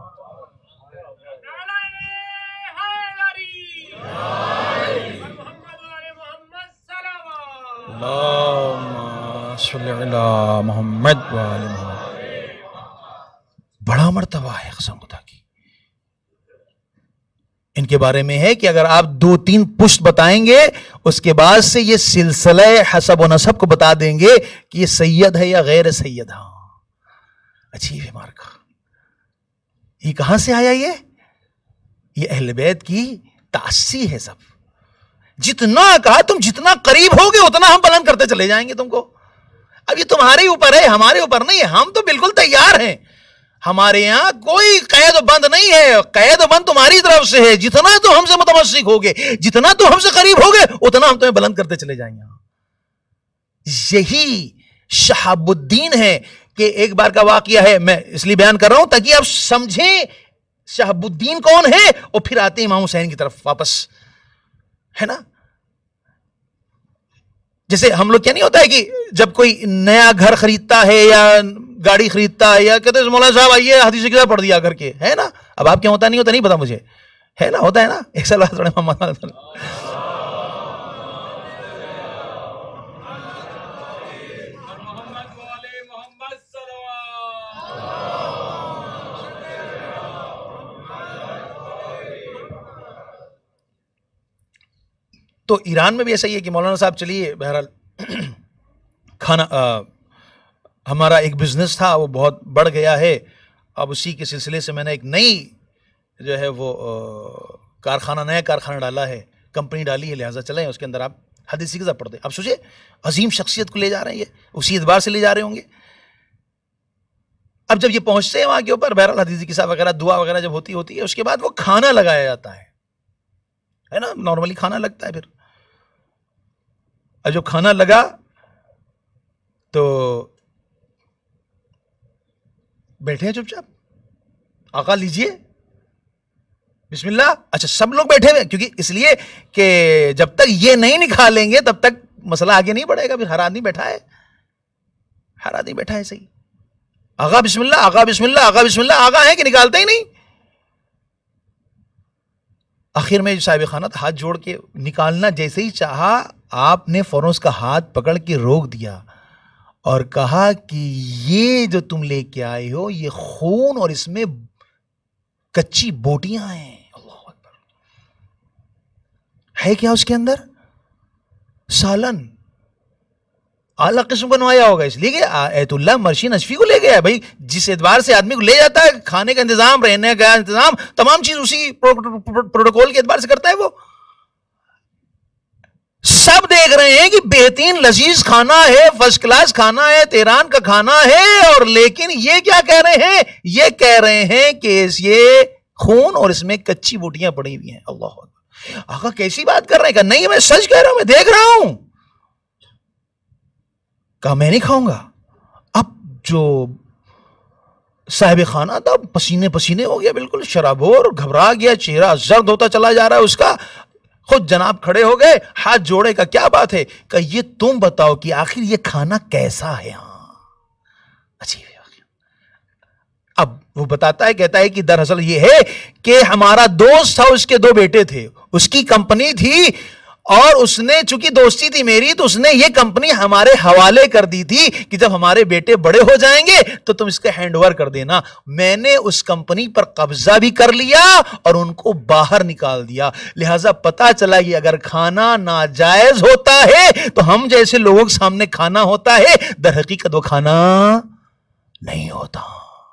اللہم صلی علی محمد وآل محمد. بڑا مرتبہ ہے قسم خدا کی. ان کے بارے میں ہے کہ اگر آپ 2-3 پشت بتائیں گے اس کے بعد سے یہ سلسلہ حسب و نسب کو بتا دیں گے کہ یہ سید ہے یا غیر سید. ہاں عجیب ہے مارکا. یہ کہاں سے آیا؟ یہ اہل بیت کی تاسی ہے. سب جتنا کہا تم جتنا قریب ہوگے اتنا ہم بلند کرتے چلے جائیں گے تم کو. اب یہ تمہارے اوپر ہے, ہمارے اوپر نہیں ہے. ہم تو بالکل تیار ہیں. ہمارے یہاں کوئی قید و بند نہیں ہے. قید و بند تمہاری طرف سے ہے. جتنا تو ہم سے متمسک ہوگے, جتنا تو ہم سے قریب ہوگے اتنا ہم تمہیں بلند کرتے چلے جائیں گے. یہی شہاب الدین ہے کہ ایک بار کا واقعہ ہے، میں اس لیے بیان کر رہا ہوں تاکہ آپ سمجھیں شہاب الدین کون ہے، اور پھر آتے ہیں امام حسین کی طرف واپس، ہے نا. جیسے ہم لوگ کیا نہیں ہوتا ہے کہ جب کوئی نیا گھر خریدتا ہے یا گاڑی خریدتا ہے یا کہتے ہیں مولانا صاحب آئیے حدیث کتاب پڑھ دیا کر کے، ہے نا. اب آپ کیا ہوتا نہیں ہوتا نہیں پتا مجھے، ہے نا، ہوتا ہے نا. ایک سال بعد تو ایران میں بھی ایسا ہی ہے کہ مولانا صاحب چلیے بہرحال کھانا ہمارا ایک بزنس تھا وہ بہت بڑھ گیا ہے، اب اسی کے سلسلے سے میں نے ایک نئی جو ہے وہ نیا کارخانہ ڈالا ہے، کمپنی ڈالی ہے، لہٰذا چلیں اس کے اندر آپ حدیث کی کتاب پڑھتے ہیں. اب سوچے عظیم شخصیت کو لے جا رہے ہیں، یہ اسی اعتبار سے لے جا رہے ہوں گے. اب جب یہ پہنچتے ہیں وہاں کے اوپر بہرحال حدیث کی کتاب وغیرہ دعا وغیرہ جب ہوتی ہے، اس کے بعد وہ کھانا لگایا جاتا ہے نا، نارملی کھانا لگتا ہے. پھر اب جو کھانا لگا تو بیٹھے ہیں چپ چاپ، آقا لیجئے بسم اللہ. اچھا سب لوگ بیٹھے ہوئے، کیونکہ اس لیے کہ جب تک یہ نہیں نکالیں گے تب تک مسئلہ آگے نہیں بڑھے گا. پھر ہر آدمی بیٹھا ہے صحیح. آقا بسم اللہ، آقا بسم اللہ، آقا بسم اللہ، آقا ہے کہ نکالتے ہی نہیں. آخر میں صاحب خانہ ہاتھ جوڑ کے نکالنا جیسے ہی چاہا، آپ نے فوراً اس کا ہاتھ پکڑ کے روک دیا اور کہا کہ یہ جو تم لے کے آئے ہو یہ خون اور اس میں کچی بوٹیاں ہیں. اللہ اکبر. ہے کیا اس کے اندر؟ سالن اعلیٰ قسم کا نمایا ہوگا، اس لیے کہ ایت اللہ مرشی نصفی کو لے گیا ہے. بھائی جس اعتبار سے آدمی کو لے جاتا ہے، کھانے کا انتظام، رہنے کا انتظام، تمام چیز اسی پروٹوکول کے اعتبار سے کرتا ہے. وہ سب دیکھ رہے ہیں کہ بہترین لذیذ کھانا ہے، فرسٹ کلاس کھانا ہے، تہران کا کھانا ہے، اور لیکن یہ کیا کہہ رہے ہیں؟ یہ کہہ رہے ہیں کہ یہ خون اور اس میں کچی بوٹیاں پڑی ہوئی ہیں. اللہ اکبر. آقا کیسی بات کر رہے ہیں؟ کہ نہیں میں سچ کہہ رہا ہوں، میں دیکھ رہا ہوں. کہا میں نہیں کھاؤں گا. اب جو صاحب خانہ تھا پسینے پسینے ہو گیا، بالکل شرابور، گھبرا گیا، چہرہ زرد ہوتا چلا جا رہا ہے اس کا. خود جناب کھڑے ہو گئے، ہاتھ جوڑے کا کیا بات ہے؟ کہ یہ تم بتاؤ کہ آخر یہ کھانا کیسا ہے. ہاں عجیب ہے. اب وہ بتاتا ہے، کہتا ہے کہ دراصل یہ ہے کہ ہمارا دوست تھا، اس کے 2 بیٹے تھے، اس کی کمپنی تھی، اور اس نے چونکہ دوستی تھی میری تو اس نے یہ کمپنی ہمارے حوالے کر دی تھی کہ جب ہمارے بیٹے بڑے ہو جائیں گے تو تم اس کے ہینڈ اوور کر دینا. میں نے اس کمپنی پر قبضہ بھی کر لیا اور ان کو باہر نکال دیا. لہٰذا پتا چلا کہ اگر کھانا ناجائز ہوتا ہے تو ہم جیسے لوگوں کے سامنے کھانا ہوتا ہے، در حقیقت وہ کھانا نہیں ہوتا.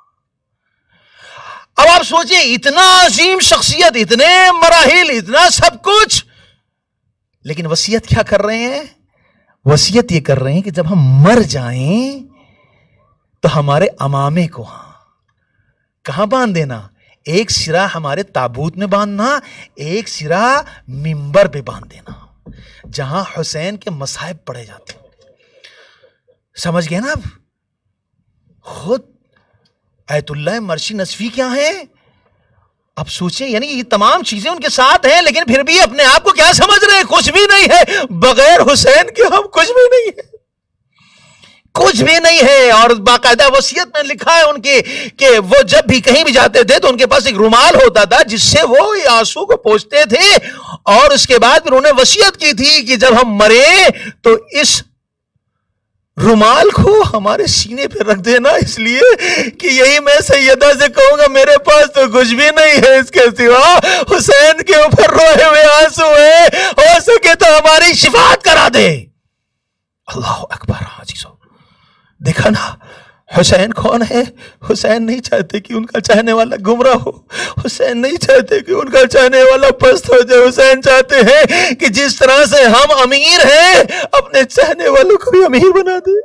اب آپ سوچیں، اتنا عظیم شخصیت، اتنے مراحل، اتنا سب کچھ، لیکن وصیت کیا کر رہے ہیں؟ وصیت یہ کر رہے ہیں کہ جب ہم مر جائیں تو ہمارے امامے کو کہاں باندھ دینا؟ ایک سرا ہمارے تابوت میں باندھنا، ایک سرا منبر پہ باندھ دینا جہاں حسین کے مصائب پڑے جاتے. سمجھ گئے نا اب؟ خود ایت اللہ مرشی نصفی کیا ہے؟ اب سوچیں، یعنی یہ تمام چیزیں ان کے ساتھ ہیں، لیکن پھر بھی اپنے آپ کو کیا سمجھ رہے ہیں؟ کچھ بھی نہیں ہے، بغیر حسین کے ہم کچھ بھی نہیں ہے، کچھ بھی نہیں ہے. اور باقاعدہ وصیت میں لکھا ہے ان کے کہ وہ جب بھی کہیں بھی جاتے تھے تو ان کے پاس ایک رومال ہوتا تھا جس سے وہ آنسو کو پوچھتے تھے، اور اس کے بعد پھر انہوں نے وصیت کی تھی کہ جب ہم مریں تو اس رومال کو ہمارے سینے پہ رکھ دینا، اس لیے کہ یہی میں سیدہ سے کہوں گا میرے پاس تو کچھ بھی نہیں ہے اس کے سوا حسین کے اوپر روئے ہوئے آنسو ہے، ہو سکے تو ہماری شفاعت کرا دے. اللہ اکبر. عزیزو دیکھا نا حسین کون ہے؟ حسین نہیں چاہتے کہ ان کا چاہنے والا گمراہ ہو، حسین نہیں چاہتے کہ ان کا چاہنے والا پست ہو جائے. حسین چاہتے ہیں کہ جس طرح سے ہم امیر ہیں اپنے چاہنے والوں کو بھی امیر بنا دے.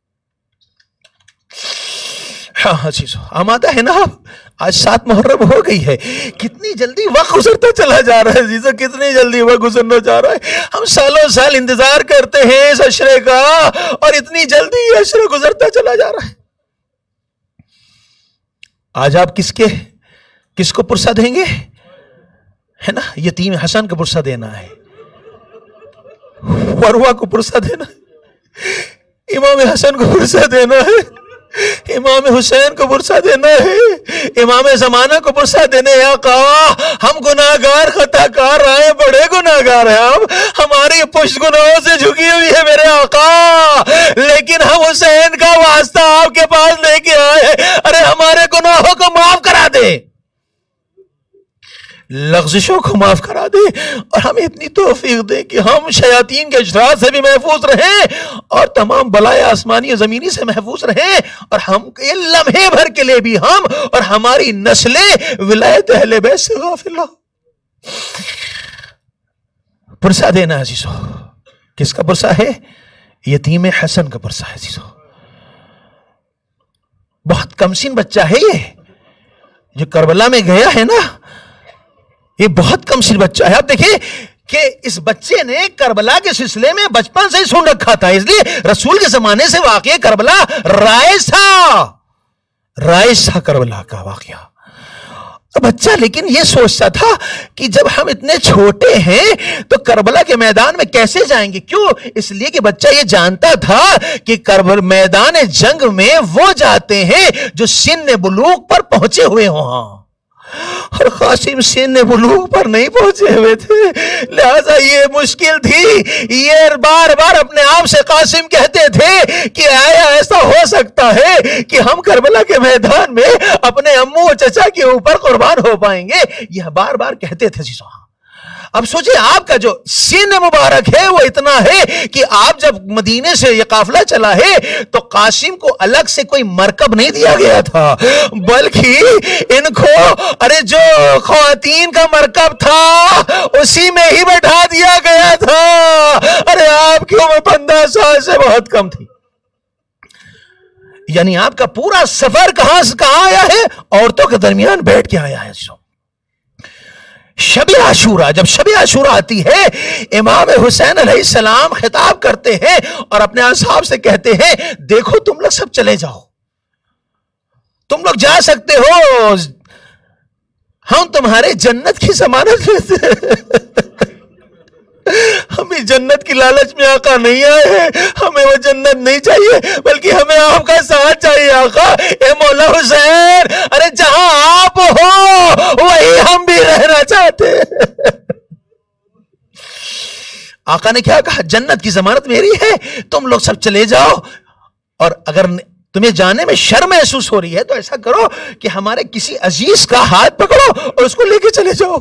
ہاں چیزوں آمادہ ہے نا؟ آج 7 محرم ہو گئی ہے، کتنی جلدی وقت گزرتا چلا جا رہا ہے عزیزو، کتنی جلدی وقت گزرنا جا رہا ہے. ہم سالوں سال انتظار کرتے ہیں اس عشرے کا اور اتنی جلدی یہ عشرہ گزرتا چلا جا رہا ہے. آج آپ کس کو پرسہ دیں گے؟ ہے نا، یتیم حسن کو پرسہ دینا ہے، وروا کو پرسہ دینا ہے، امام حسن کو پرسہ دینا ہے، امام حسین کو پرسہ دینا ہے، امام زمانہ کو پرسہ دینے۔ یا آقا ہم گناہگار خطا کار آئے، بڑے گناہگار ہیں، ہماری پشت گناہوں سے جھکی ہوئی ہے میرے آقا، لیکن ہم حسین کا واسطہ آپ کے پاس لے کے آئے، ارے ہمارے گناہوں کو معاف کرا دے، لغزشوں کو معاف کرا دے، اور ہمیں اتنی توفیق دے کہ ہم شیاطین کے اجرات سے بھی محفوظ رہیں اور تمام بلائے آسمانی و زمینی سے محفوظ رہیں، اور ہم یہ لمحے بھر کے لیے بھی ہم اور ہماری نسلیں ولایت اہل بیت سے غافل ہو۔ پرسہ دینا عزیزو، کس کا پرسہ ہے؟ یتیم حسن کا پرسہ ہے عزیزو۔ بہت کم سن بچہ ہے یہ جو کربلا میں گیا ہے نا، یہ بہت کم سن بچہ ہے۔ آپ دیکھیں کہ اس بچے نے کربلا کے سلسلے میں بچپن سے ہی سن رکھا تھا، اس لیے رسول کے زمانے سے واقعہ کربلا رائج تھا کربلا کا واقعہ۔ بچہ لیکن یہ سوچتا تھا کہ جب ہم اتنے چھوٹے ہیں تو کربلا کے میدان میں کیسے جائیں گے؟ کیوں؟ اس لیے کہ بچہ یہ جانتا تھا کہ میدان جنگ میں وہ جاتے ہیں جو سن بلوغ پر پہنچے ہوئے ہوں، اور قاسم سن بلوغ پر نہیں پہنچے ہوئے تھے، لہذا یہ مشکل تھی۔ یہ بار بار اپنے آپ سے قاسم کہتے تھے کہ آیا ایسا ہو سکتا ہے کہ ہم کربلا کے میدان میں اپنے امو و چچا کے اوپر قربان ہو پائیں گے، یہ بار بار کہتے تھے۔ اب سوچیں آپ کا جو سن مبارک ہے وہ اتنا ہے کہ آپ جب مدینے سے یہ قافلہ چلا ہے تو قاسم کو الگ سے کوئی مرکب نہیں دیا گیا تھا، بلکہ ان کو جو خواتین کا مرکب تھا اسی میں ہی بٹھا دیا گیا تھا۔ آپ کی عمر 15 سال سے بہت کم تھی، یعنی آپ کا پورا سفر کہاں سے کہاں آیا ہے؟ عورتوں کے درمیان بیٹھ کے آیا ہے۔ شب عاشورہ، جب شب عاشورہ آتی ہے، امام حسین علیہ السلام خطاب کرتے ہیں اور اپنے اصحاب سے کہتے ہیں دیکھو تم لوگ سب چلے جاؤ، تم لوگ جا سکتے ہو، ہم تمہارے جنت کی ضمانت لیتے ہیں۔ ہمیں جنت کی لالچ میں آقا نہیں آئے ہیں، ہمیں وہ جنت نہیں چاہیے بلکہ ہمیں آپ کا ساتھ چاہیے آقا۔ اے مولا حسین، جہاں آپ ہو وہی ہم بھی رہنا چاہتے ہیں۔ آقا نے کیا کہا؟ جنت کی ضمانت میری ہے، تم لوگ سب چلے جاؤ، اور اگر تمہیں جانے میں شرم محسوس ہو رہی ہے تو ایسا کرو کہ ہمارے کسی عزیز کا ہاتھ پکڑو اور اس کو لے کے چلے جاؤ۔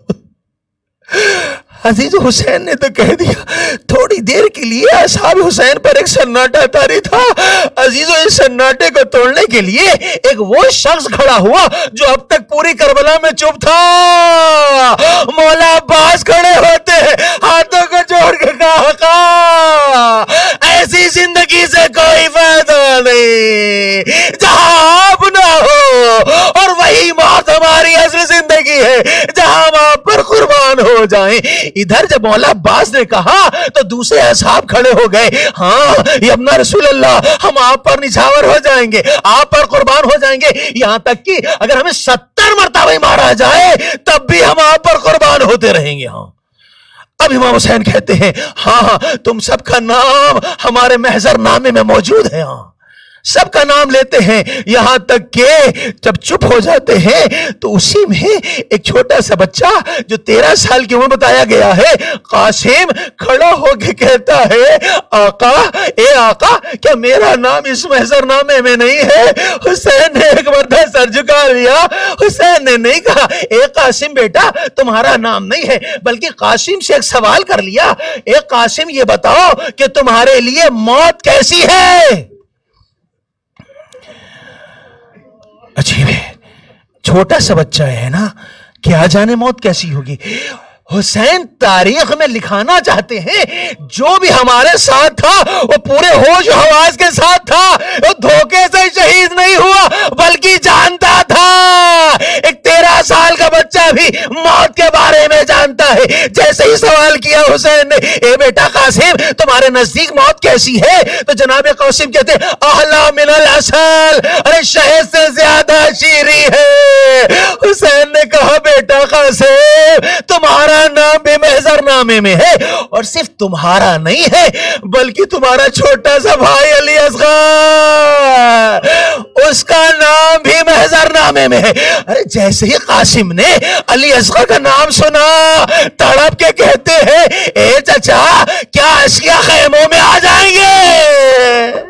عزیز حسین نے تو کہہ دیا۔ تھوڑی دیر کے لیے اصحاب حسین پر ایک سناٹا طاری تھا۔ عزیزو، اس سناٹے کو توڑنے کے لیے ایک وہ شخص کھڑا ہوا جو اب تک پوری کربلا میں چپ تھا۔ مولا عباس کھڑے ہوتے ہیں، ہاتھوں کو جوڑ کے کہا ایسی زندگی سے کوئی فائدہ نہیں جہاں آپ نہ ہو، اور وہی موت ہماری اصل زندگی ہے جہاں ہم آپ پر قربان ہو جائیں۔ ادھر جب مولا عباس نے کہا تو دوسرے اصحاب کھڑے ہو گئے، ہاں یا ابن رسول اللہ، ہم آپ پر نچھاور ہو جائیں گے، آپ پر قربان ہو جائیں گے، یہاں تک کہ اگر ہمیں 70 مرتبہ مارا جائے تب بھی ہم آپ پر قربان ہوتے رہیں گے۔ ہاں اب امام حسین کہتے ہیں ہاں تم سب کا نام ہمارے محضر نامے میں موجود ہے، ہاں سب کا نام لیتے ہیں، یہاں تک کہ جب چپ ہو جاتے ہیں تو اسی میں ایک چھوٹا سا بچہ جو 13 سال کی عمر بتایا گیا ہے، قاسم کھڑا ہو کے کہتا ہے آقا، اے آقا، کیا میرا نام اس محضر نامے میں نہیں ہے؟ حسین نے ایک مرتبہ سر جھکا لیا، حسین نے نہیں کہا اے قاسم بیٹا تمہارا نام نہیں ہے، بلکہ قاسم سے ایک سوال کر لیا، اے قاسم یہ بتاؤ کہ تمہارے لیے موت کیسی ہے؟ عجیب ہے، چھوٹا سا بچہ ہے نا، کیا جانے موت کیسی ہوگی۔ حسین تاریخ میں لکھانا چاہتے ہیں جو بھی ہمارے ساتھ تھا وہ پورے ہوش و حواس کے ساتھ تھا، وہ دھوکے سے شہید نہیں ہوا بلکہ جانتا تھا۔ ایک 13 سال کا بچہ بھی موت کے بارے میں جانتا ہے۔ جیسے ہی سوال کیا حسین نے، اے بیٹا قاسم تمہارے نزدیک موت کیسی ہے؟ تو جناب قاسم کہتے احلا من العسل، ارے شہد سے زیادہ شیریں ہے۔ حسین نے کہا بیٹا قاسم تمہارا نام بھی محضر نامے میں ہے، اور صرف تمہارا نہیں ہے بلکہ تمہارا چھوٹا سا بھائی علی اصغر، اس کا نام بھی محضر نامے میں ہے۔ ارے جیسے ہی قاسم نے علی اصغر کا نام سنا تڑپ کے کہتے ہیں اے چچا کیا اشکیا خیموں میں آ جائیں گے؟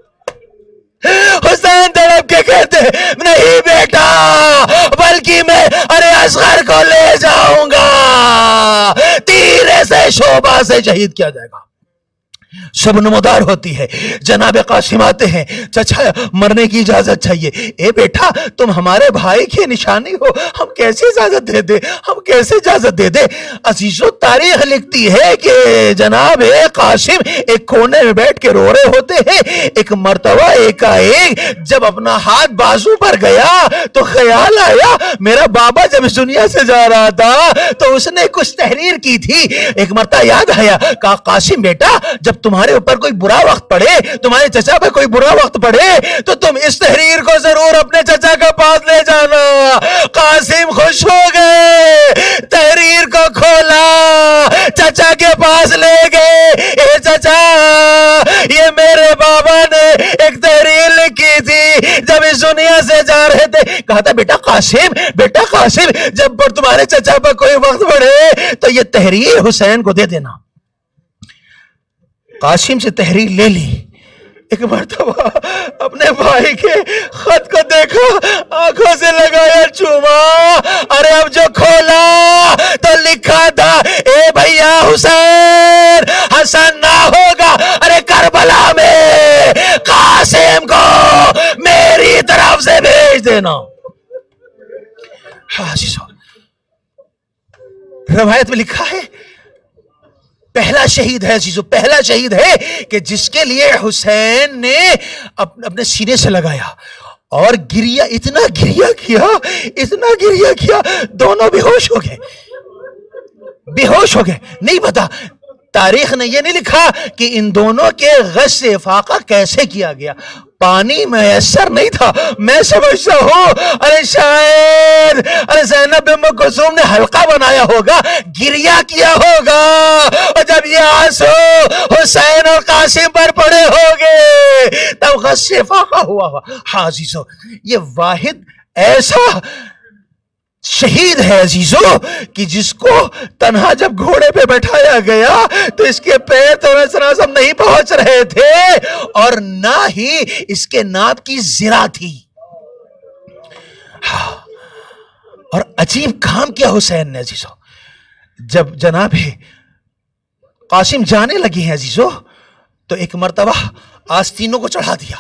حسین تڑپ کے کہتے ہیں نہیں بیٹا بلکہ میں ارے اصغر کو لے جاؤں گا، تیرے سے شعبہ سے شہید کیا جائے گا۔ سب نمودار ہوتی ہے، جناب قاسم آتے ہیں، چچا مرنے کی اجازت چاہیے۔ اے بیٹا تم ہمارے بھائی کی نشانی ہو، ہم کیسے اجازت دے دیں، ہم کیسے اجازت دے دیں؟ عزیزو تاریخ لکھتی ہے کہ جناب قاسم ایک کونے میں بیٹھ کے رو رہے ہوتے ہیں۔ ایک مرتبہ جب اپنا ہاتھ بازو پر گیا تو خیال آیا میرا بابا جب اس دنیا سے جا رہا تھا تو اس نے کچھ تحریر کی تھی۔ ایک مرتبہ یاد آیا، کہا قاسم بیٹا جب تمہارے اوپر کوئی برا وقت پڑے، تمہارے چچا پہ کوئی برا وقت پڑے تو تم اس تحریر کو ضرور اپنے چچا کے پاس لے جانا۔ قاسم خوش ہو گئے، تحریر کو کھولا، چچا کے پاس لے گئے۔ اے چچا یہ میرے بابا نے ایک تحریر لکھی تھی جب اس دنیا سے جا رہے تھے۔ کہا تھا بیٹا قاسم جب تمہارے چچا پہ کوئی وقت پڑے تو یہ تحریر حسین کو دے دینا۔ قاسم سے تحریر لے لی، ایک مرتبہ اپنے بھائی کے خط کو دیکھا، آنکھوں سے لگایا چوما، ارے اب جو کھولا تو لکھا تھا اے بھیا حسین حسن نہ ہوگا، ارے کربلا میں قاسم کو میری طرف سے بھیج دینا۔ روایت میں لکھا ہے پہلا شہید ہے عزیزو، پہلا شہید ہے کہ جس کے لیے حسین نے اپنے سینے سے لگایا اور گریا، اتنا گریا کیا دونوں بے ہوش ہو گئے۔ نہیں پتا، تاریخ نے یہ نہیں لکھا کہ ان دونوں کے غش سے افاقہ کیسے کیا گیا، پانی میسر نہیں تھا۔ میں سمجھتا ہوں ارے شاید زینب بن ام کلثوم نے حلقہ بنایا ہوگا، گریا کیا ہوگا، اور جب یہ آنسو حسین اور قاسم پر پڑے ہوگے تب غش سے افاقہ ہوا۔ ہاں عزیزو یہ واحد ایسا شہید ہے عزیزو کہ جس کو تنہا جب گھوڑے پہ بٹھایا گیا تو اس کے پیر تو سراسم نہیں پہنچ رہے تھے اور نہ ہی اس کے ناپ کی زرہ تھی۔ اور عجیب کام کیا حسین نے عزیزو، جب جناب قاسم جانے لگی ہیں عزیزو تو ایک مرتبہ آستینوں کو چڑھا دیا۔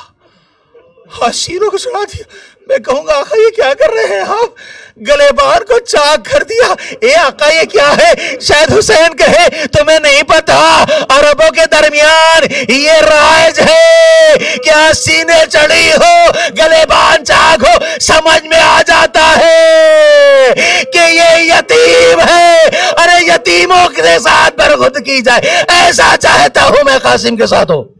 میں کہوں گا آقا یہ کیا کر رہے ہیں آپ؟ گلے بان کو چاک کر دیا۔ اے آقا یہ کیا ہے؟ شاید حسین کہے تمہیں نہیں پتا عربوں کے درمیان یہ رائج ہے کہ سینے چڑھی ہو گلے بان چاک ہو، سمجھ میں آ جاتا ہے کہ یہ یتیم ہے، ارے یتیموں کے ساتھ برخورد کی جائے، ایسا چاہتا ہوں میں قاسم کے ساتھ ہو۔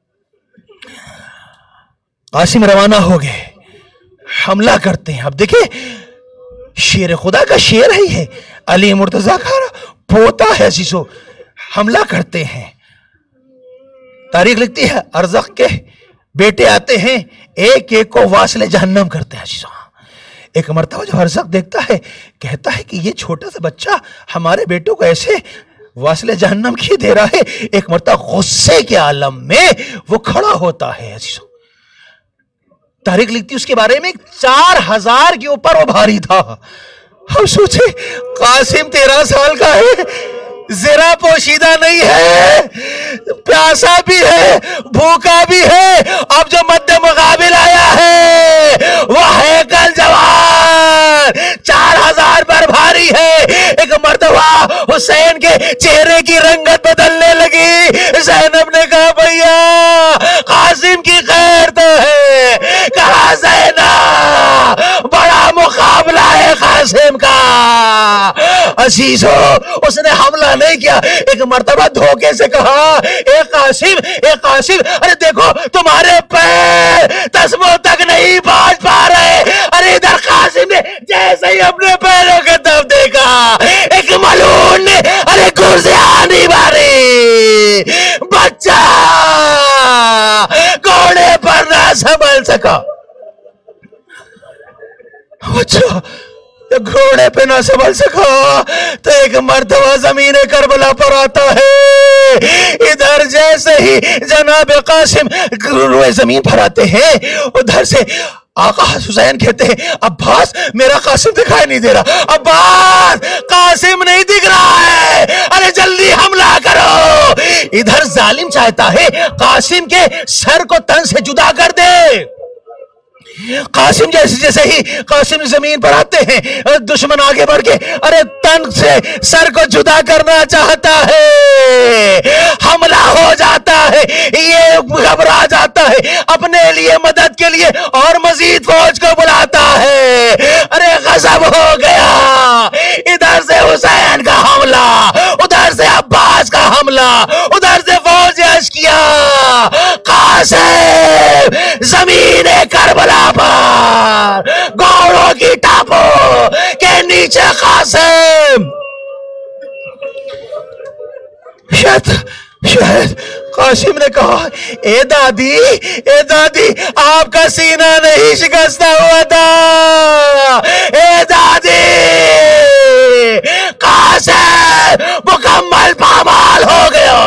قاسم روانہ ہو گئے، حملہ کرتے ہیں۔ اب دیکھیں شیر خدا کا شیر ہے، علی مرتضیٰ کا پوتا ہے عزیزو، حملہ کرتے ہیں۔ تاریخ لکھتی ہے ارزق کے بیٹے آتے ہیں، ایک ایک کو واصل جہنم کرتے ہیں عزیزو۔ ایک مرتبہ جو ارزق دیکھتا ہے کہتا ہے کہ یہ چھوٹا سا بچہ ہمارے بیٹوں کو ایسے واصل جہنم کی دے رہا ہے۔ ایک مرتبہ غصے کے عالم میں وہ کھڑا ہوتا ہے عزیزو۔ تاریخ لکھتی اس کے بارے میں 4000 کے اوپر وہ بھاری تھا۔ ہم سوچے قاسم 13 سال کا ہے، زرہ پوشیدہ نہیں ہے، پیاسا بھی ہے، بھوکا بھی ہے، اب جو مد مقابل آیا ہے وہ ہیکل جوان 4000 پر بھاری ہے۔ ایک مرتبہ حسین کے چہرے کی رنگت بدلنے لگی۔ زینب نے کہا بھیا قاسم کی خیر تو ہے، کہا زینب بڑا مقابلہ ہے قاسم کا۔ عزیزو اس نے حملہ نہیں کیا، ایک مرتبہ دھوکے سے کہا اے قاسم ارے دیکھو تمہارے پیر تسبوں تک نہیں پہنچ پا رہے، ارے ادھر قاسم نے جیسے ہی اپنے پیروں کے طرف دیکھا، ایک ملعون نے ارے گرزیانی ماری، بچہ گھوڑے پر نہ سنبھل سکا، بچہ گھوڑے پہ نہ سنبھل سکا تو ایک مرتبہ زمین کربلا پر آتا ہے۔ ادھر جیسے ہی جناب قاسم روئے زمین پر آتے ہیں، ادھر سے آقا حسین کہتے ہیں عباس میرا قاسم دکھائی نہیں دے رہا، عباس قاسم نہیں دکھ رہا ہے، ارے جلدی حملہ کرو۔ ادھر ظالم چاہتا ہے قاسم کے سر کو تن سے جدا کر دے۔ قاسم جیسے ہی قاسم زمین پر آتے ہیں، دشمن آگے بڑھ کے ارے تن سے سر کو جدا کرنا چاہتا ہے، حملہ ہو جاتا ہے، یہ گھبرا جاتا ہے، اپنے لیے مدد کے لیے اور مزید فوج کو بلاتا ہے، ارے غضب ہو گیا، ادھر سے حسین کا حملہ، ادھر سے عباس کا حملہ، ادھر سے فوج اشکیا، قاسم زمین کربلا پر گھوڑوں کی ٹاپوں کے نیچے قاسم، شاید قاسم نے کہا اے دادی آپ کا سینہ نہیں شکستہ ہوا تھا، اے دادی قاسم مکمل پامال ہو گیا۔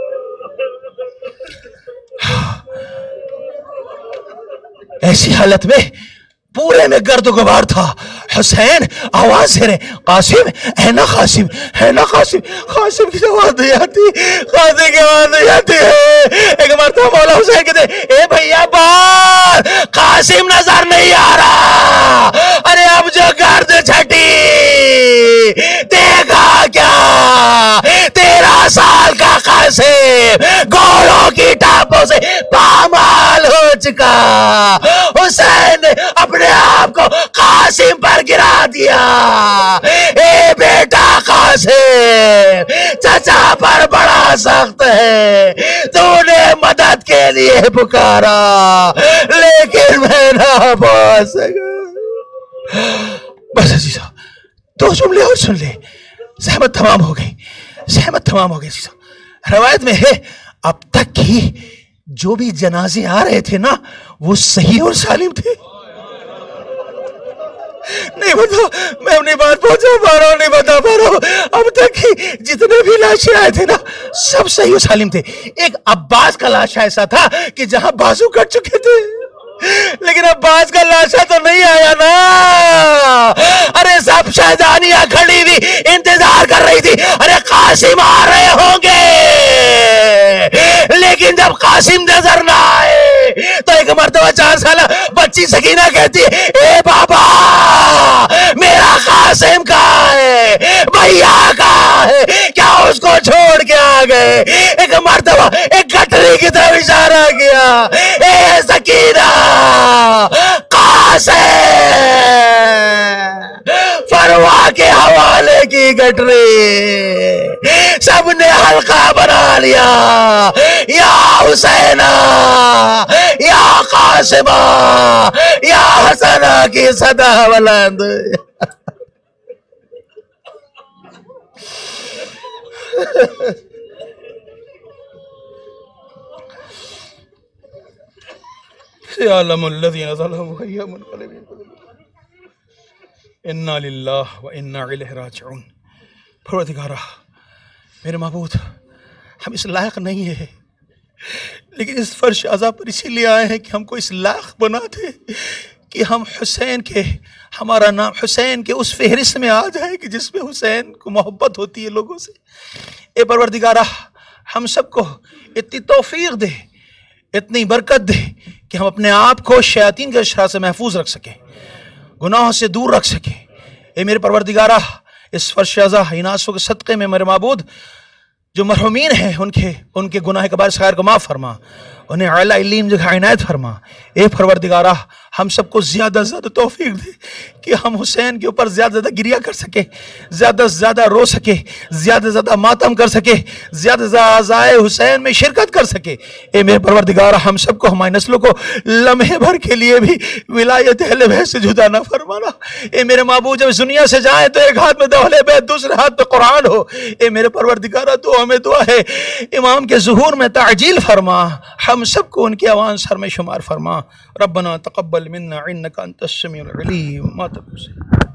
ایسی حالت میں پورے میں گرد و غبار تھا، حسین آواز سے رہے قاسم ہے نا، قاسم ہے نا، قاسم کی آواز نہیں آتی، قاسم کی آواز نہیں آتی ہے۔ ایک مرتبہ مولا حسین کہتے اے بھیا بار قاسم نظر نہیں آ رہا، ارے اب جو گرد چھٹی دیکھا کیا، 13 سال کا قاسم گھوڑوں کی ٹاپوں سے پامال ہو چکا، حسین نے اپنے آپ کو قاسم پر گرا دیا۔ اے بیٹا قاسم، چچا پر بڑا سخت ہے، تو نے مدد کے لیے پکارا لیکن میں نہ پہنچ سکا۔ بس عزیزہ 2 جملے اور سن لے، زحمت تمام ہو گئی عزیزہ۔ روایت میں ہے اب تک کی جو بھی جنازے آ رہے تھے نا وہ صحیح اور سالم تھے۔ نہیں بتا میں اپنی بات پہنچا پا رہا ہوں، نہیں بتا پا رہا ہوں، اب تک جتنے بھی لاشیں آئے تھے نا سب صحیح و سالم تھے۔ ایک عباس کا لاشا ایسا تھا کہ جہاں بازو کٹ چکے تھے، لیکن عباس کا لاشا تو نہیں آیا نا، ارے سب شہزادیاں کھڑی ہوئی انتظار کر رہی تھی، ارے قاسم آ رہے ہوں گے، لیکن جب قاسم نظر نہ آئے تو ایک مرتبہ 4 سالہ بچی سکینہ کہتی ہے اے بابا میرا قاسم کہاں ہے، بھیا کہاں ہے، کیا اس کو چھوڑ کے آ گئے؟ ایک مرتبہ ایک گٹری کی طرف اشارہ کیا، اے سکینہ قاسم فروا کے حوالے کی گٹری، سب نے حلقہ بنا لیا، یا حسینہ یا قاسمہ یا حسنہ کی صدا بلند۔ سیعلم الذین ظلموا أی منقلب انا للہ و انا الیہ راجعون۔ پروردگارہ میرے معبود ہم اس لائق نہیں ہیں، لیکن اس فرش عذاب پر اسی لیے آئے ہیں کہ ہم کو اس لائق بنا دے کہ ہم حسین کے، ہمارا نام حسین کے اس فہرست میں آ جائے کہ جس میں حسین کو محبت ہوتی ہے لوگوں سے۔ اے پروردگارہ ہم سب کو اتنی توفیق دے، اتنی برکت دے کہ ہم اپنے آپ کو شیاطین کے اشرار سے محفوظ رکھ سکیں، گناہوں سے دور رکھ سکیں۔ اے میرے پروردگارہ اس فرش عزا اناسوں کے صدقے میں میرے معبود جو مرحومین ہیں ان کے گناہ کبائر صغائر کو معاف فرما، انہیں اعلیٰ علیم جگہ عنایت فرما۔ اے پروردگارہ ہم سب کو زیادہ سے زیادہ توفیق دے کہ ہم حسین کے اوپر زیادہ سے زیادہ گریہ کر سکے، زیادہ سے زیادہ رو سکے، زیادہ سے زیادہ ماتم کر سکے، زیادہ سے زیادہ عزائے حسین میں شرکت کر سکے۔ اے میرے پروردگار، ہم سب کو، ہماری نسلوں کو لمحے بھر کے لیے بھی ولایت اہل بیت سے جدا نہ فرمانا۔ اے میرے معبود، جب اس دنیا سے جائیں تو ایک ہاتھ میں اہل بیت، دوسرے ہاتھ پہ قرآن ہو۔ اے میرے پروردگار، تو ہمیں دعا ہے امام کے ظہور میں تعجیل فرما، ہم سب کو ان کے اوان سر میں شمار فرما۔ ربنا تقبل منا انک انت السمیع العلیم۔